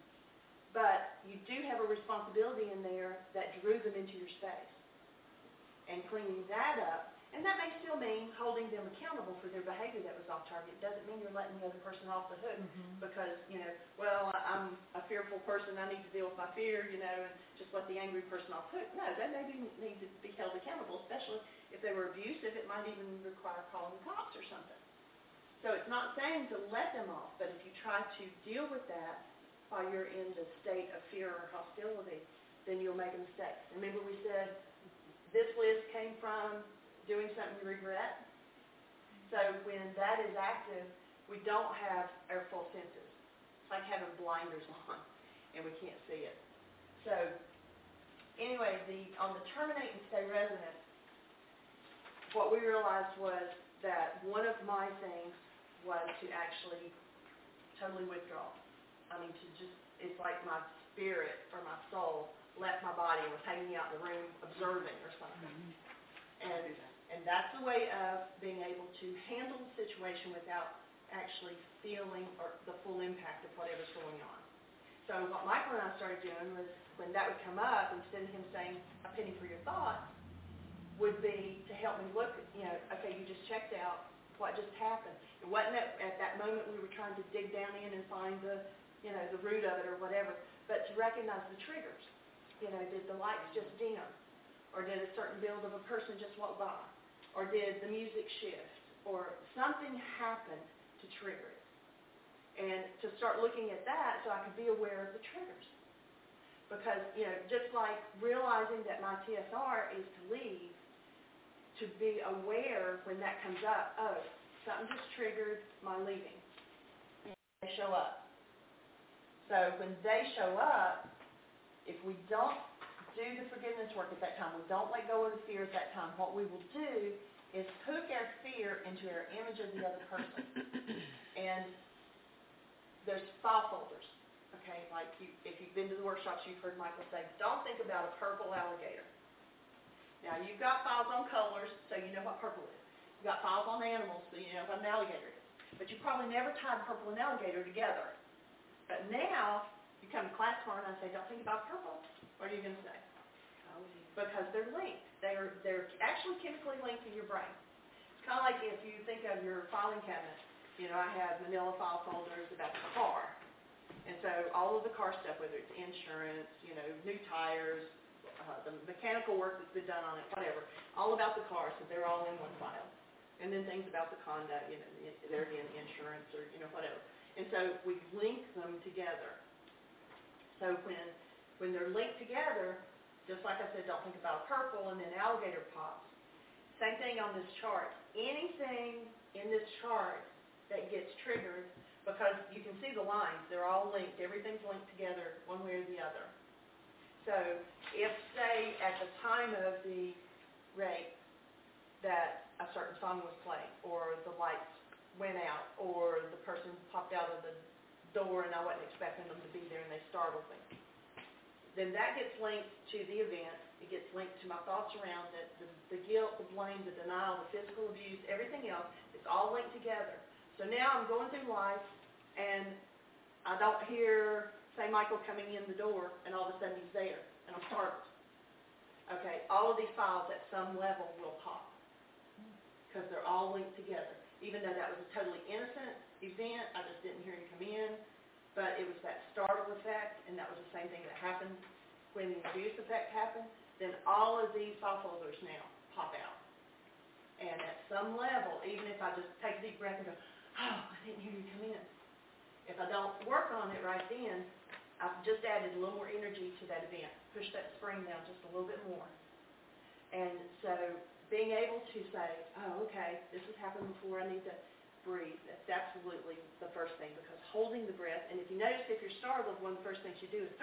But you do have a responsibility in there that drew them into your space. And cleaning that up, and that may still mean holding them accountable for their behavior that was off target. It doesn't mean you're letting the other person off the hook because, I'm a fearful person, I need to deal with my fear, and just let the angry person off the hook. No, they maybe need to be held accountable, especially if they were abusive. It might even require calling the cops or something. So it's not saying to let them off, but if you try to deal with that while you're in the state of fear or hostility, then you'll make a mistake. Remember we said this list came from doing something you regret? So when that is active, we don't have our full senses. It's like having blinders on, and we can't see it. So anyway, on the terminate and stay resonant, what we realized was that one of my things was to actually totally withdraw. It's like my spirit or my soul left my body and was hanging out in the room observing or something. And that's a way of being able to handle the situation without actually feeling or the full impact of whatever's going on. So what Michael and I started doing was when that would come up, instead of him saying a penny for your thoughts, would be to help me look, okay, you just checked out what just happened. It wasn't at that moment we were trying to dig down in and find the root of it or whatever, but to recognize the triggers. Did the lights just dim? Or did a certain build of a person just walk by? Or did the music shift? Or something happened to trigger it? And to start looking at that so I could be aware of the triggers. Because, just like realizing that my TSR is to leave, to be aware when that comes up, oh, something just triggered my leaving. And they show up. So when they show up, if we don't do the forgiveness work at that time, we don't let go of the fear at that time, what we will do is hook our fear into our image of the other person. And there's file folders, okay? Like if you've been to the workshops, you've heard Michael say, don't think about a purple alligator. Now, you've got files on colors, so you know what purple is. You've got files on animals, so you know what an alligator is. But you probably never tied purple and alligator together. But now, you come to class tomorrow and I say, don't think about purple. What are you going to say? Because they're linked. They're actually chemically linked in your brain. It's kind of like if you think of your filing cabinet. I have manila file folders about the car. And so all of the car stuff, whether it's insurance, new tires, the mechanical work that's been done on it, whatever, all about the car, so they're all in one file. And then things about the conduct, they're in insurance or, whatever. And so we link them together. So when they're linked together, just like I said, don't think about purple and then alligator pops. Same thing on this chart. Anything in this chart that gets triggered, because you can see the lines, they're all linked. Everything's linked together one way or the other. So if, say, at the time of the rape that a certain song was playing, or the lights went out, or the person popped out of the door and I wasn't expecting them to be there and they startled me, then that gets linked to the event. It gets linked to my thoughts around it, the guilt, the blame, the denial, the physical abuse, everything else. It's all linked together. So now I'm going through life and I don't hear, say, Michael coming in the door and all of a sudden he's there and I'm startled. Okay, all of these files at some level will pop because they're all linked together. Even though that was a totally innocent event, I just didn't hear him come in. But it was that startle effect, and that was the same thing that happened when the abuse effect happened. Then all of these file folders now pop out. And at some level, even if I just take a deep breath and go, oh, I didn't hear you come in. If I don't work on it right then, I've just added a little more energy to that event. Push that spring down just a little bit more. And so being able to say, oh, okay, this has happened before, I need to breathe. That's absolutely the first thing, because holding the breath, and if you notice if you're startled, one of the first things you do is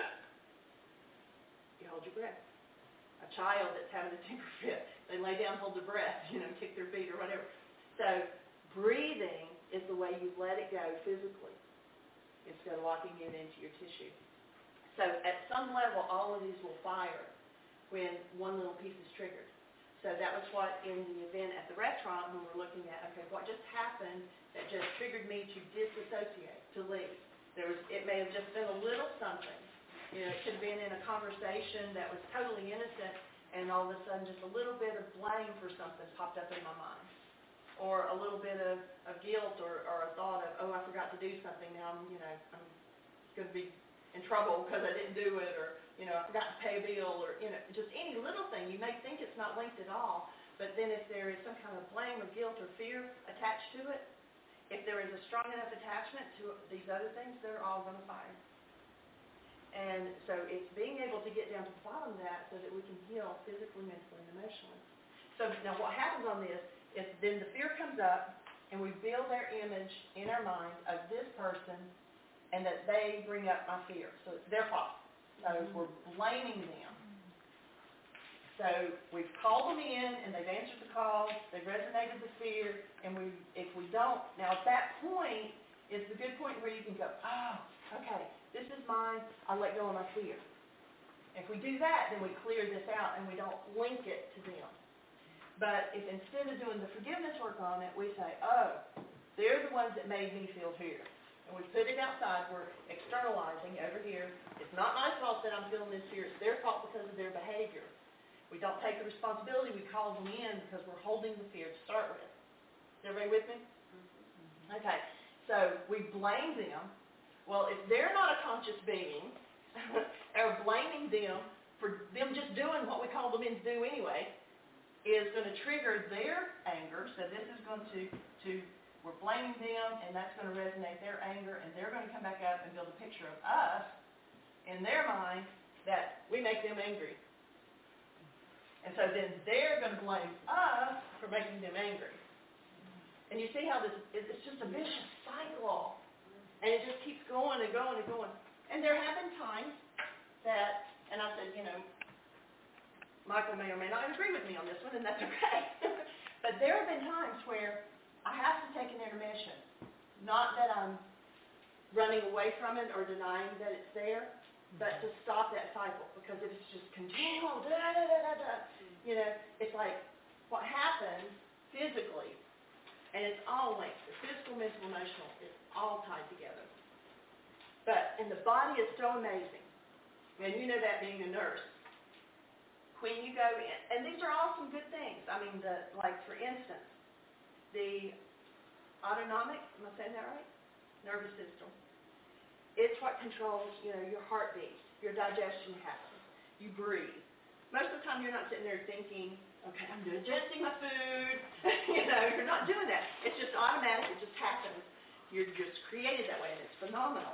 you hold your breath. A child that's having a temper fit, they lay down, hold their breath, kick their feet or whatever. So breathing is the way you let it go physically instead of locking it into your tissue. So at some level, all of these will fire when one little piece is triggered. So that was what in the event at the restaurant when we're looking at, okay, what just happened that just triggered me to disassociate, to leave. It may have just been a little something. It could have been in a conversation that was totally innocent, and all of a sudden just a little bit of blame for something popped up in my mind. Or a little bit of guilt or a thought of, oh, I forgot to do something. Now I'm going to be in trouble because I didn't do it, or, I forgot to pay a bill, or, just any little thing. You may think it's not linked at all, but then if there is some kind of blame or guilt or fear attached to it, if there is a strong enough attachment to these other things, they're all going to fire. And so it's being able to get down to the bottom of that so that we can heal physically, mentally, and emotionally. So now what happens on this is then the fear comes up, and we build their image in our mind of this person, and that they bring up my fear. So it's their fault. So we're blaming them. So we've called them in, and they've answered the call, they've resonated the fear, and if we don't, now at that point is the good point where you can go, oh, okay, this is mine, I'll let go of my fear. If we do that, then we clear this out, and we don't link it to them. But if instead of doing the forgiveness work on it, we say, oh, they're the ones that made me feel fear. And we put it outside, we're externalizing over here. It's not my fault that I'm feeling this fear, it's their fault because of their behavior. We don't take the responsibility, we call them in because we're holding the fear to start with. Is everybody with me? Okay, so we blame them. Well, if they're not a conscious being, or blaming them for them just doing what we called them in to do anyway, is going to trigger their anger. So this is going to we're blaming them, and that's going to resonate their anger, and they're going to come back up and build a picture of us in their mind that we make them angry. And so then they're going to blame us for making them angry. And you see how it's just a vicious cycle. And it just keeps going and going and going. And there have been times that, and I said, Michael may or may not agree with me on this one, and that's okay. But there have been times where I have to take an intermission. Not that I'm running away from it or denying that it's there, but to stop that cycle. Because if it's just continual, it's like what happens physically, and it's all linked. The physical, mental, emotional, it's all tied together. But, and the body is so amazing. And you know that being a nurse. When you go in, and these are all some good things. I mean, like for instance, the autonomic, am I saying that right? Nervous system. It's what controls, your heartbeat, your digestion happens. You breathe. Most of the time you're not sitting there thinking, okay, I'm digesting my food. You're not doing that. It's just automatic. It just happens. You're just created that way, and it's phenomenal.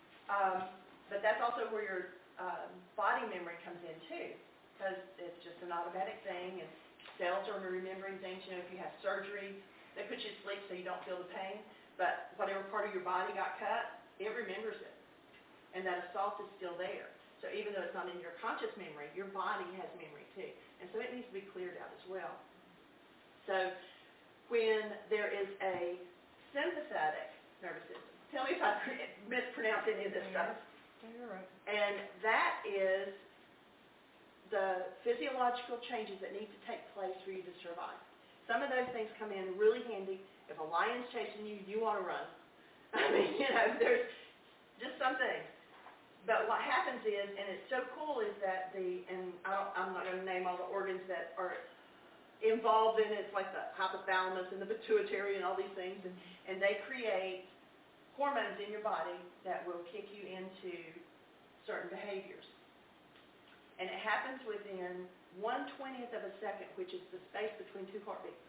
But that's also where your body memory comes in too, because it's just an automatic thing, and cells are remembering things. If you have surgery, they put you to sleep so you don't feel the pain, but whatever part of your body got cut, it remembers it. And that assault is still there. So even though it's not in your conscious memory, your body has memory too. And so it needs to be cleared out as well. So when there is a sympathetic nervous system, tell me if I mispronounce any of this stuff. You're right. And that is the physiological changes that need to take place for you to survive. Some of those things come in really handy. If a lion's chasing you, you want to run. I mean, there's just some things. But what happens is, and it's so cool, is that I'm not going to name all the organs that are involved in it. It's like the hypothalamus and the pituitary and all these things. And they create hormones in your body that will kick you into certain behaviors. And it happens within 1/20th of a second, which is the space between two heartbeats.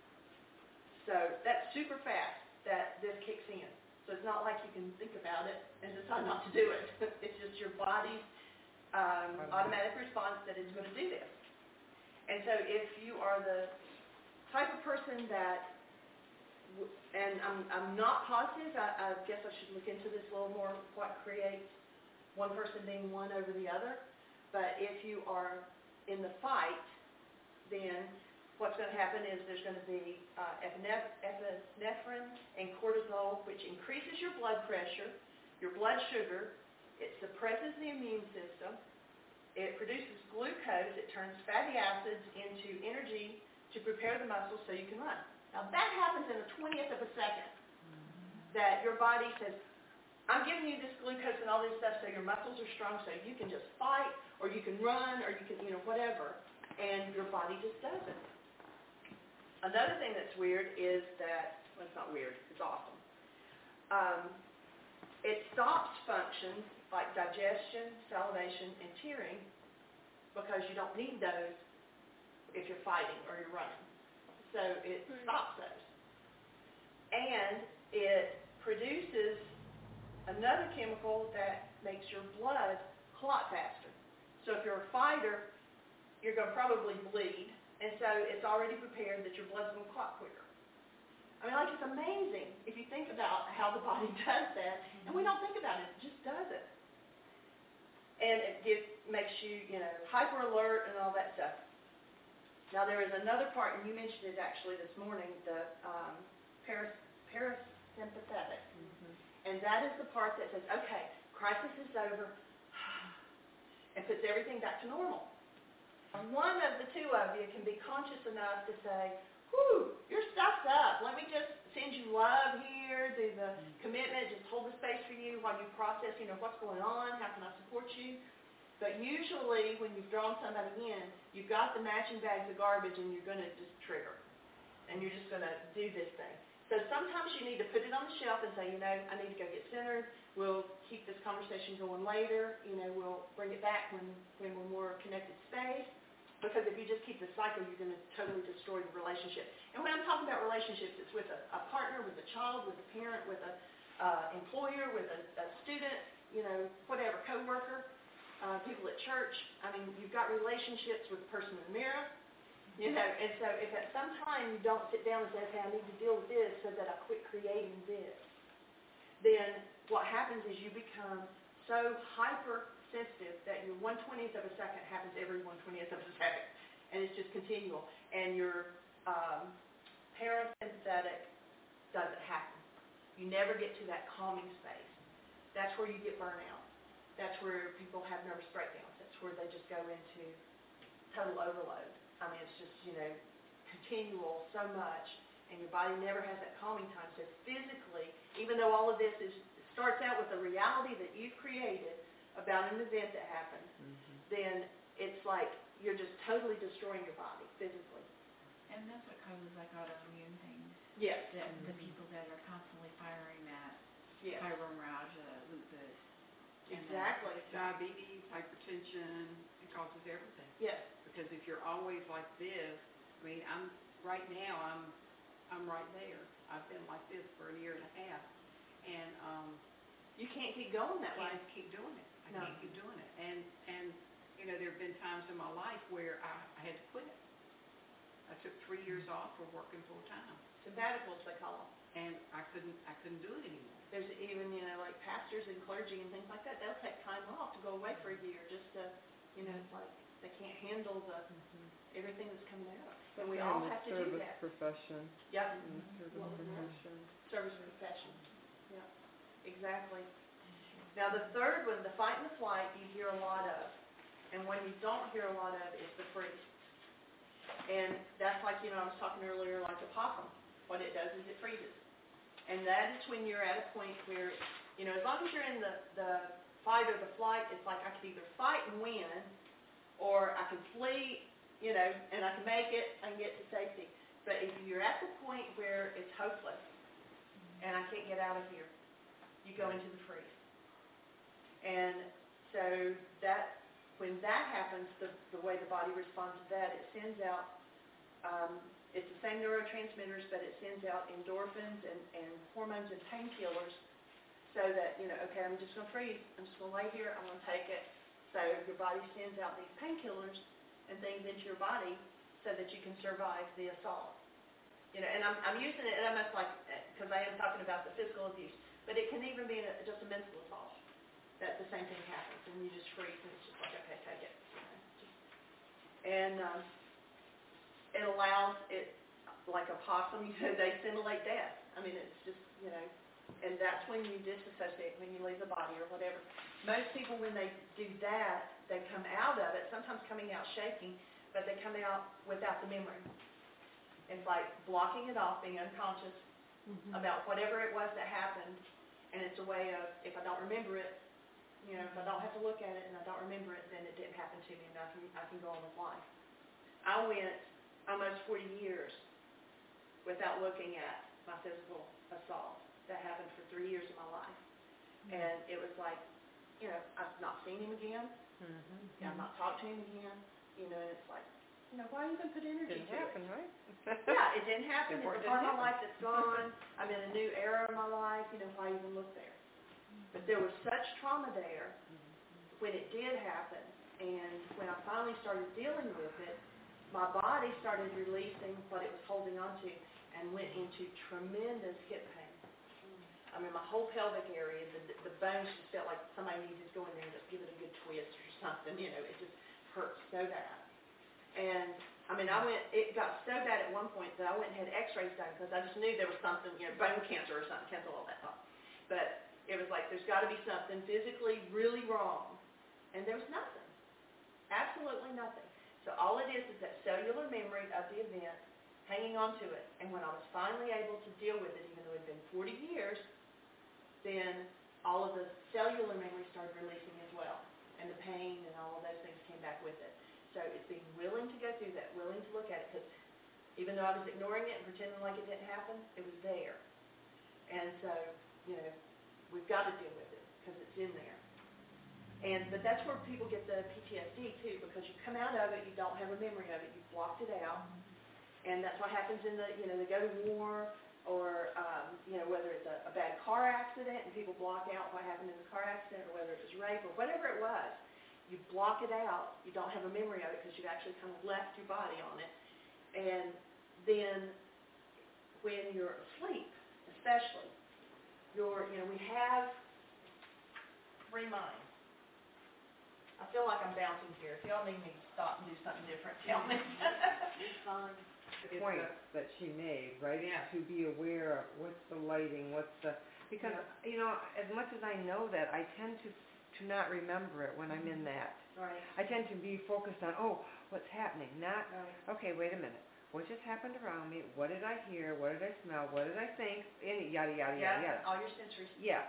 So that's super fast that this kicks in. So it's not like you can think about it and decide not to do it. It's just your body's automatic response that is going to do this. And so if you are the type of person that, and I'm not positive, I guess I should look into this a little more, what creates one person being one over the other. But if you are in the fight, then what's going to happen is there's going to be epinephrine and cortisol, which increases your blood pressure, your blood sugar. It suppresses the immune system. It produces glucose. It turns fatty acids into energy to prepare the muscles so you can run. Now that happens in a 20th of a second, that your body says, I'm giving you this glucose and all this stuff so your muscles are strong so you can just fight, or you can run, or you can, whatever. And your body just does it. Another thing that's weird is that, well, it's not weird, it's awesome. It stops functions like digestion, salivation, and tearing because you don't need those if you're fighting or you're running. So it stops those. And it produces another chemical that makes your blood clot faster. So if you're a fighter, you're going to probably bleed. And so it's already prepared that your blood's going to clot quicker. I mean, like, it's amazing if you think about how the body does that. And we don't think about it. It just does it. And it makes you, hyper alert and all that stuff. Now, there is another part, and you mentioned it actually this morning, the parasympathetic. And that is the part that says, okay, crisis is over, and puts everything back to normal. And one of the two of you can be conscious enough to say, whew, your stuff's up. Let me just send you love here, do the commitment, just hold the space for you while you process, what's going on, how can I support you? But usually when you've drawn somebody in, you've got the matching bags of garbage and you're going to just trigger. And you're just going to do this thing. So sometimes you need to put it on the shelf and say, I need to go get centered. We'll keep this conversation going later. We'll bring it back when we're more connected space. Because if you just keep the cycle, you're going to totally destroy the relationship. And when I'm talking about relationships, it's with a partner, with a child, with a parent, with an employer, with a student, whatever, coworker, people at church. I mean, you've got relationships with the person in the mirror. And so if at some time you don't sit down and say, okay, I need to deal with this so that I quit creating this, then what happens is you become so hypersensitive that your 1/20th of a second happens every 1/20th of a second. And it's just continual. And your parasympathetic doesn't happen. You never get to that calming space. That's where you get burnout. That's where people have nervous breakdowns. That's where they just go into total overload. I mean, it's just, continual so much, and your body never has that calming time. So physically, even though all of this starts out with the reality that you've created about an event that happened, then it's like you're just totally destroying your body physically. And that's what causes like autoimmune things. Yes. The people that are constantly firing that Yes. fibromyalgia, lupus. Exactly. Diabetes, hypertension, it causes everything. Yes. Because if you're always like this, I mean, I'm right there. I've been like this for a year and a half, and You can't keep going that way. I can't keep doing it. I No. can't keep doing it. And there have been times in my life where I had to quit. I took 3 years off for working full time, Sabbaticals, they call them. and I couldn't do it anymore. There's even, like pastors and clergy and things like that, they'll take time off to go away for a year just to, it's like they can't handle everything that's coming out. And we all have to do that. Service profession. Yep. Service profession. Service profession. Yeah, exactly. Now the third one, the fight and the flight, you hear a lot of. And when you don't hear a lot of is the freeze. And that's like, I was talking earlier, like a possum. What it does is it freezes. And that is when you're at a point where, as long as you're in the fight or the flight, it's like I could either fight and win, or I can flee, and I can make it and get to safety. But if you're at the point where it's hopeless, and I can't get out of here, you go into the freeze. And so when that happens, the way the body responds to that, it sends out, it's the same neurotransmitters, but it sends out endorphins and hormones and painkillers so that, okay, I'm just going to freeze. I'm just going to lay here. I'm going to take it. So your body sends out these painkillers and things into your body so that you can survive the assault. You know, and I'm using it almost like, because I am talking about the physical abuse, but it can even be just a mental assault, that the same thing happens, and you just freeze, and it's just like, okay, take it. You know, and it allows it, like a possum, you know, they simulate death. I mean, it's just, you know, and that's when you disassociate, when you leave the body or whatever. Most people, when they do that, they come out of it, sometimes coming out shaking, but they come out without the memory. It's like blocking it off, being unconscious about whatever it was that happened, and it's a way of, if I don't remember it, you know, if I don't have to look at it and I don't remember it, then it didn't happen to me, and I can go on with life. I went almost 40 years without looking at my physical assault that happened for 3 years of my life. And it was like, you know, I've not seen him again. I've not talked to him again. You know, and it's like, you know, why even put energy Didn't to happen, it? right? Yeah, it didn't happen. Therefore, It's a it part didn't of my life that's gone. I'm in a new era of my life. You know, why even look there? But there was such trauma there when it did happen. And when I finally started dealing with it, my body started releasing what it was holding on to and went into tremendous hip pain. I mean, my whole pelvic area, the bones just felt like somebody needed to go in there and just give it a good twist or something. You know, it just hurt so bad. And, I mean, it got so bad at one point that I went and had x-rays done because I just knew there was something, you know, bone cancer or something, cancel all that thought. But it was like, there's got to be something physically really wrong. And there was nothing. Absolutely nothing. So all it is that cellular memory of the event, hanging on to it. And when I was finally able to deal with it, even though it had been 40 years, then all of the cellular memory started releasing as well. And the pain and all of those things came back with it. So it's being willing to go through that, willing to look at it, because even though I was ignoring it and pretending like it didn't happen, it was there. And so, you know, we've got to deal with it because it's in there. But that's where people get the PTSD too, because you come out of it, you don't have a memory of it, you've blocked it out. And that's what happens in the, you know, they go to war, or, you know, whether it's a bad car accident and people block out what happened in the car accident, or whether it was rape, or whatever it was. You block it out, you don't have a memory of it because you've actually kind of left your body on it. And then when you're asleep, especially, you know, we have 3 minds. I feel like I'm bouncing here. If y'all need me to stop and do something different, tell me. It's fine. The point that she made, right? Yeah. To be aware of what's the lighting, because, you know, as much as I know that, I tend to not remember it when I'm in that. Right. I tend to be focused on, what's happening, not, okay, wait a minute. What just happened around me? What did I hear? What did I smell? What did I think? Yada, yada, yada, yada. All your sensories. Yeah.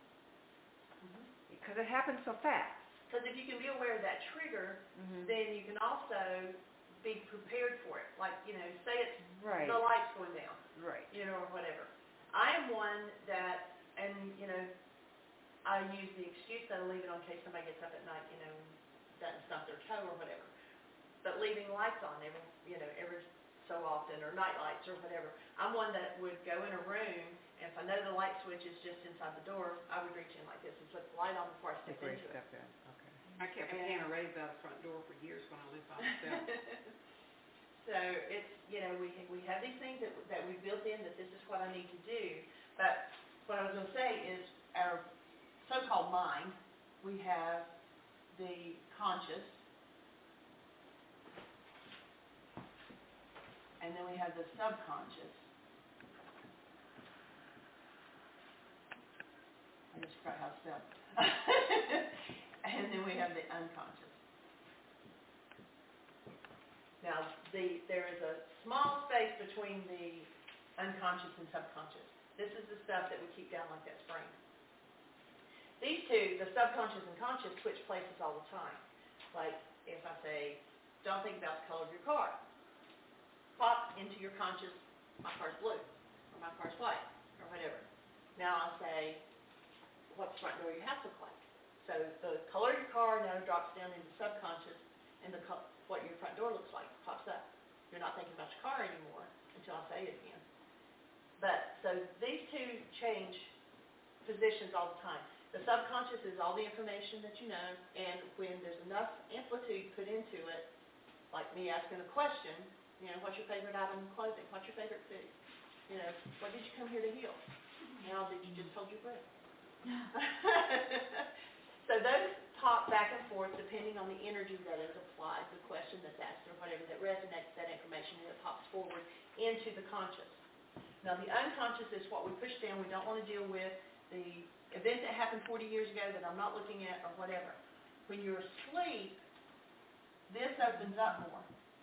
Because it happens so fast. Because if you can be aware of that trigger, then you can also be prepared for it. Like, you know, say it's Right. the light's going down. Right. You know, or whatever. I am one that, and, you know, I use the excuse that I leave it on in case somebody gets up at night, you know, doesn't stump their toe or whatever. But leaving lights on every so often, or night lights or whatever. I'm one that would go in a room, and if I know the light switch is just inside the door, I would reach in like this and put the light on before I step into it. Step in. Okay. I kept a can of rays out the front door for years when I lived by myself. So it's, you know, we have these things that we've built in that this is what I need to do. But what I was going to say is our so-called mind, we have the conscious, and then we have the subconscious. I just forgot how to spell. And then we have the unconscious. Now, there is a small space between the unconscious and subconscious. This is the stuff that we keep down like that spring. These two, the subconscious and conscious, switch places all the time. Like if I say, don't think about the color of your car. Pop into your conscious, my car's blue, or my car's white, or whatever. Now I'll say, what's the front door of your house look like? So the color of your car now drops down into subconscious, and what your front door looks like pops up. You're not thinking about your car anymore until I say it again. But, so these two change positions all the time. The subconscious is all the information that you know, and when there's enough amplitude put into it, like me asking a question, You know, what's your favorite item of clothing? What's your favorite food? You know, what did you come here to heal? Now did you just hold your breath? So those talk back and forth depending on the energy that is applied, the question that's asked or whatever that resonates that information and it pops forward into the conscious. Now the unconscious is what we push down. We don't want to deal with the event that happened 40 years ago that I'm not looking at or whatever. When you're asleep, this opens up more.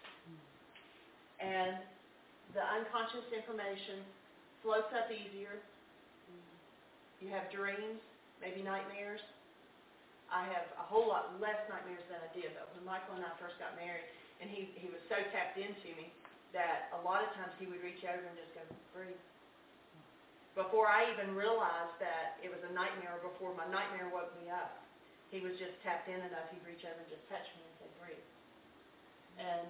And the unconscious information floats up easier. You have dreams, maybe nightmares. I have a whole lot less nightmares than I did, but when Michael and I first got married, and he was so tapped into me that a lot of times he would reach over and just go, breathe. Before I even realized that it was a nightmare, or before my nightmare woke me up, he was just tapped in enough, he'd reach over and just touch me and say, breathe. And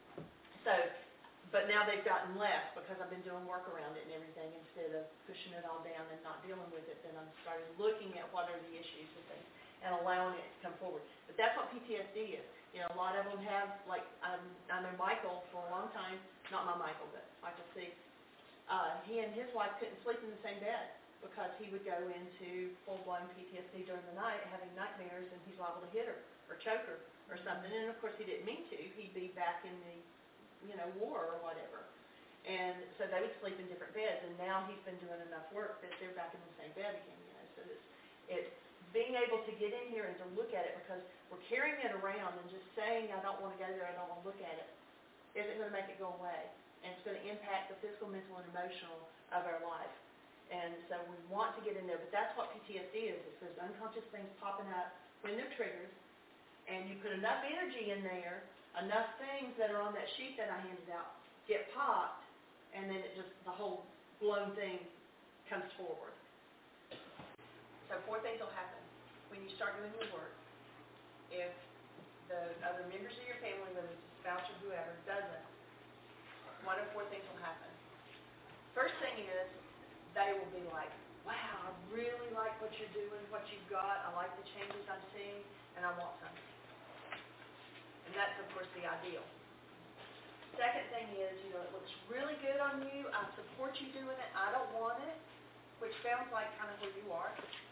but now they've gotten less because I've been doing work around it and everything instead of pushing it all down and not dealing with it. Then I'm starting looking at what are the issues and things and allowing it to come forward. But that's what PTSD is. You know, a lot of them have, like, I know Michael for a long time, not my Michael, but Michael C. He and his wife couldn't sleep in the same bed because he would go into full-blown PTSD during the night, having nightmares, and he's liable to hit her or choke her or something. And, of course, he didn't mean to. He'd be back in the war or whatever. And so they would sleep in different beds, and now he's been doing enough work that they're back in the same bed again, So it's being able to get in here and to look at it, because we're carrying it around and just saying, I don't want to go there, I don't want to look at it, isn't going to make it go away. And it's going to impact the physical, mental, and emotional of our life. And so we want to get in there, but that's what PTSD is. It's those unconscious things popping up when they're triggered, and you put enough energy in there, enough things that are on that sheet that I handed out get popped, and then it just, the whole blown thing comes forward. So 4 things will happen when you start doing your work. If the other members of your family, whether it's a spouse or whoever, doesn't, 1 of 4 things will happen. First thing is, they will be like, wow, I really like what you're doing, what you've got, I like the changes I'm seeing, and I want something. And that's, of course, the ideal. Second thing is, it looks really good on you. I support you doing it. I don't want it, which sounds like kind of where you are,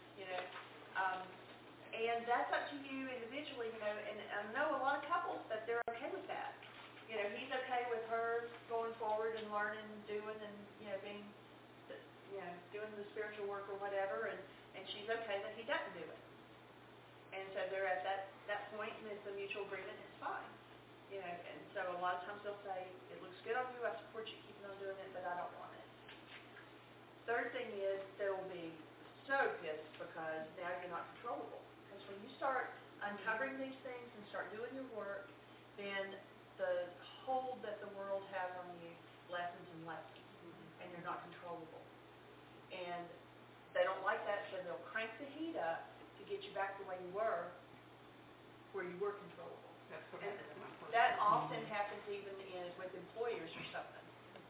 and that's up to you individually, and I know a lot of couples that they're okay with that. He's okay with her going forward and learning and doing and, being, doing the spiritual work or whatever, and she's okay that he doesn't do it. And so they're at that point, and it's a mutual agreement, it's fine. And so a lot of times they'll say, it looks good on you, I support you keeping on doing it, but I don't want it. Third thing is, they'll be so pissed because now you're not controllable. Because when you start uncovering these things and start doing your work, then the hold that the world has on you lessens and lessens, and you're not controllable. And they don't like that, so they'll crank the heat up to get you back the way you were, where you were controllable. That's what And happened to my first. that often happens even with employers or something,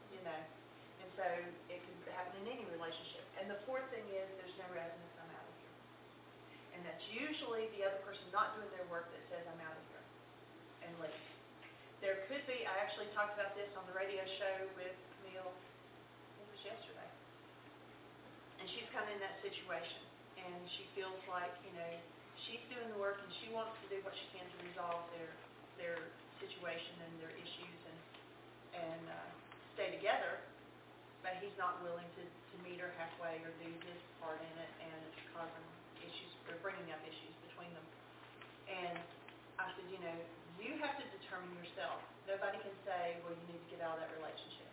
And so it can happen in any relationship. And the 4th thing is, there's no resonance, I'm out of here. And that's usually the other person not doing their work that says, I'm out of here, and leaves. There could be, I actually talked about this on the radio show with Camille, it was yesterday. And she's kind of in that situation. And she feels like, she's doing the work and she wants to do what she can to resolve their situation and their issues and stay together, but he's not willing to meet her halfway or do his part in it, and it's causing issues, or bringing up issues between them. And I said, you have to determine yourself. Nobody can say, well, you need to get out of that relationship.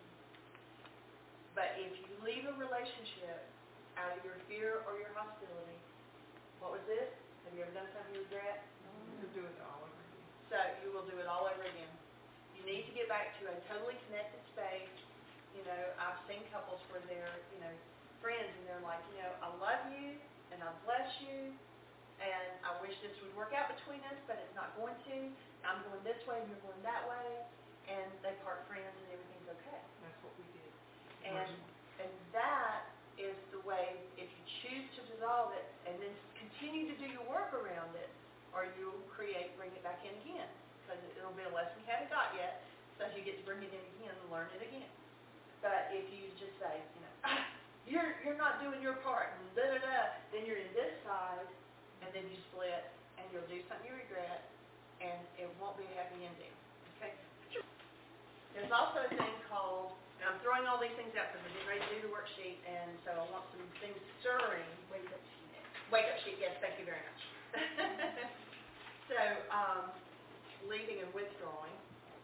But if you leave a relationship out of your fear or your hostility, what was this? Have you ever done something you regret? To do it all over again. So you will do it all over again. You need to get back to a totally connected space. I've seen couples where they're, friends, and they're like, I love you, and I bless you, and I wish this would work out between us, but it's not going to. I'm going this way, and you're going that way, and they part friends, and everything's okay. That's what we did. And that is the way, if you choose to dissolve it, and then continue to do your work around it, or you'll bring it back in again, because it'll be a lesson you haven't got yet, so you get to bring it in again and learn it again. But if you just say, you're not doing your part, and then you're in this side, and then you split, and you'll do something you regret, and it won't be a happy ending. Okay? There's also a thing called, and I'm throwing all these things out because we're getting ready to do the worksheet, and so I want some things stirring. Wake up sheet, yes, thank you very much. So, leaving and withdrawing,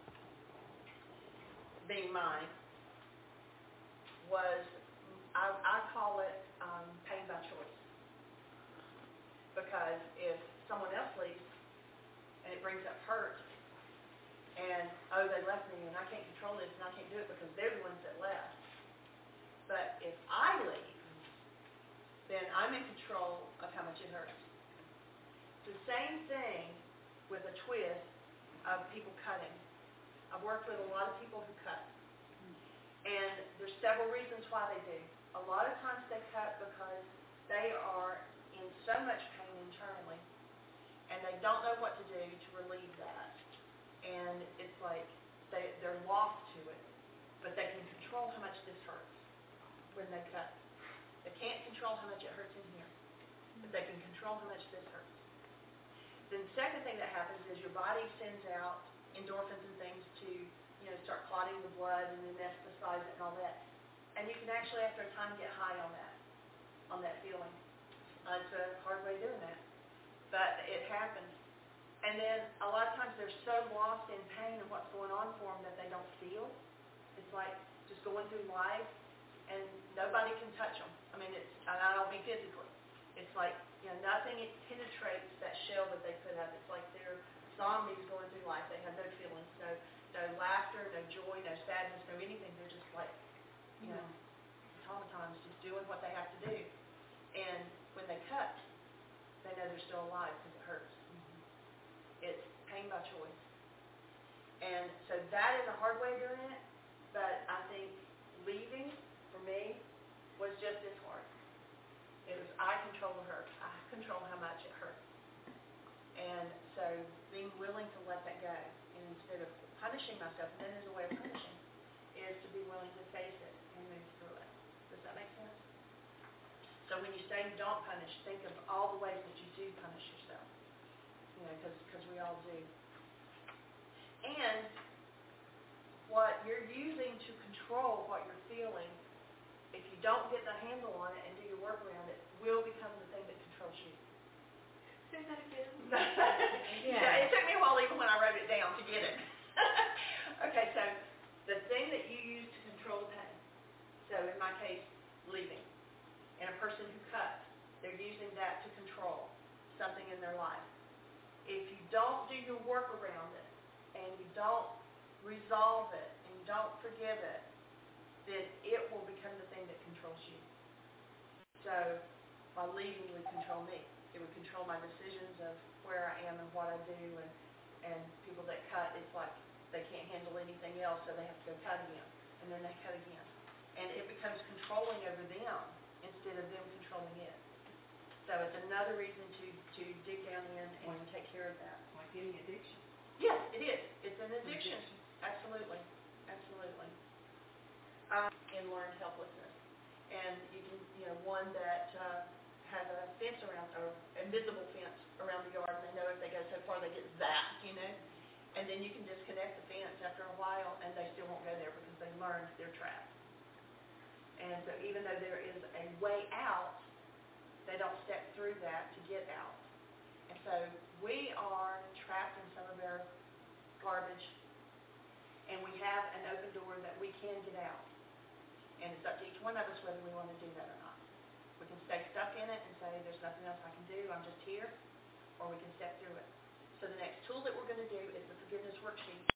being mine, was, I call it pain by choice. Because if someone else leaves, and it brings up hurt, and, they left me, and I can't control this, and I can't do it because they're the ones that left. But if I leave, then I'm in control of how much it hurts. It's the same thing with a twist of people cutting. I've worked with a lot of people who cut. And there's several reasons why they do. A lot of times they cut because they are in so much pain internally, and they don't know what to do to relieve that. And it's like they're lost to it, but they can control how much this hurts when they cut. They can't control how much it hurts in here, but they can control how much this hurts. Then the second thing that happens is your body sends out endorphins and things to, start clotting the blood and anesthetize it and all that. And you can actually, after a time, get high on that feeling. It's a hard way of doing that, but it happens. And then a lot of times they're so lost in pain and what's going on for them that they don't feel. It's like just going through life and nobody can touch them. I mean, and I don't mean physically. It's like, nothing penetrates that shell that they put up. It's like they're zombies going through life. They have no feelings, no laughter, no joy, no sadness, no anything. They're just like, traumatized, just doing what they have to do. And when they cut, they know they're still alive because it hurts. It's pain by choice. And so that is a hard way of doing it, but I think leaving, for me, was just as hard. It was, I control the hurt. I control how much it hurts. And so being willing to let that go, and instead of punishing myself, and then there's a way of punishing, is to be willing to face it and move through it. Does that make sense? So when you say don't punish, think of all the ways that you do punish yourself. Because we all do. And what you're using to control what you're feeling, if you don't get the handle on it and do your work around it, will become the thing that controls you. Say that again. Yeah. It took me a while even when I wrote it down to get it. Okay, so the thing that you use to control pain, so in my case, leaving, and a person who cuts, they're using that to control something in their life. If you don't do your work around it, and you don't resolve it, and you don't forgive it, then it will become the thing that controls you. So, by leaving would control me. It would control my decisions of where I am and what I do, and people that cut, it's like they can't handle anything else, so they have to go cut again, and then they cut again. And it becomes controlling over them instead of them controlling it. So it's another reason to dig down in and take care of that. Like any addiction. Yes, it is. It's an addiction. Absolutely. Absolutely. And learned helplessness. And you can, one that has a fence around, or invisible fence around the yard, and they know if they go so far they get zapped, and then you can disconnect the fence after a while, and they still won't go there because they learned they're trapped. And so even though there is a way out, they don't step through that to get out. And so we are trapped in some of our garbage, and we have an open door that we can get out. And it's up to each one of us whether we want to do that or not. We can stay stuck in it and say, there's nothing else I can do, I'm just here, or we can step through it. So the next tool that we're going to do is the forgiveness worksheet.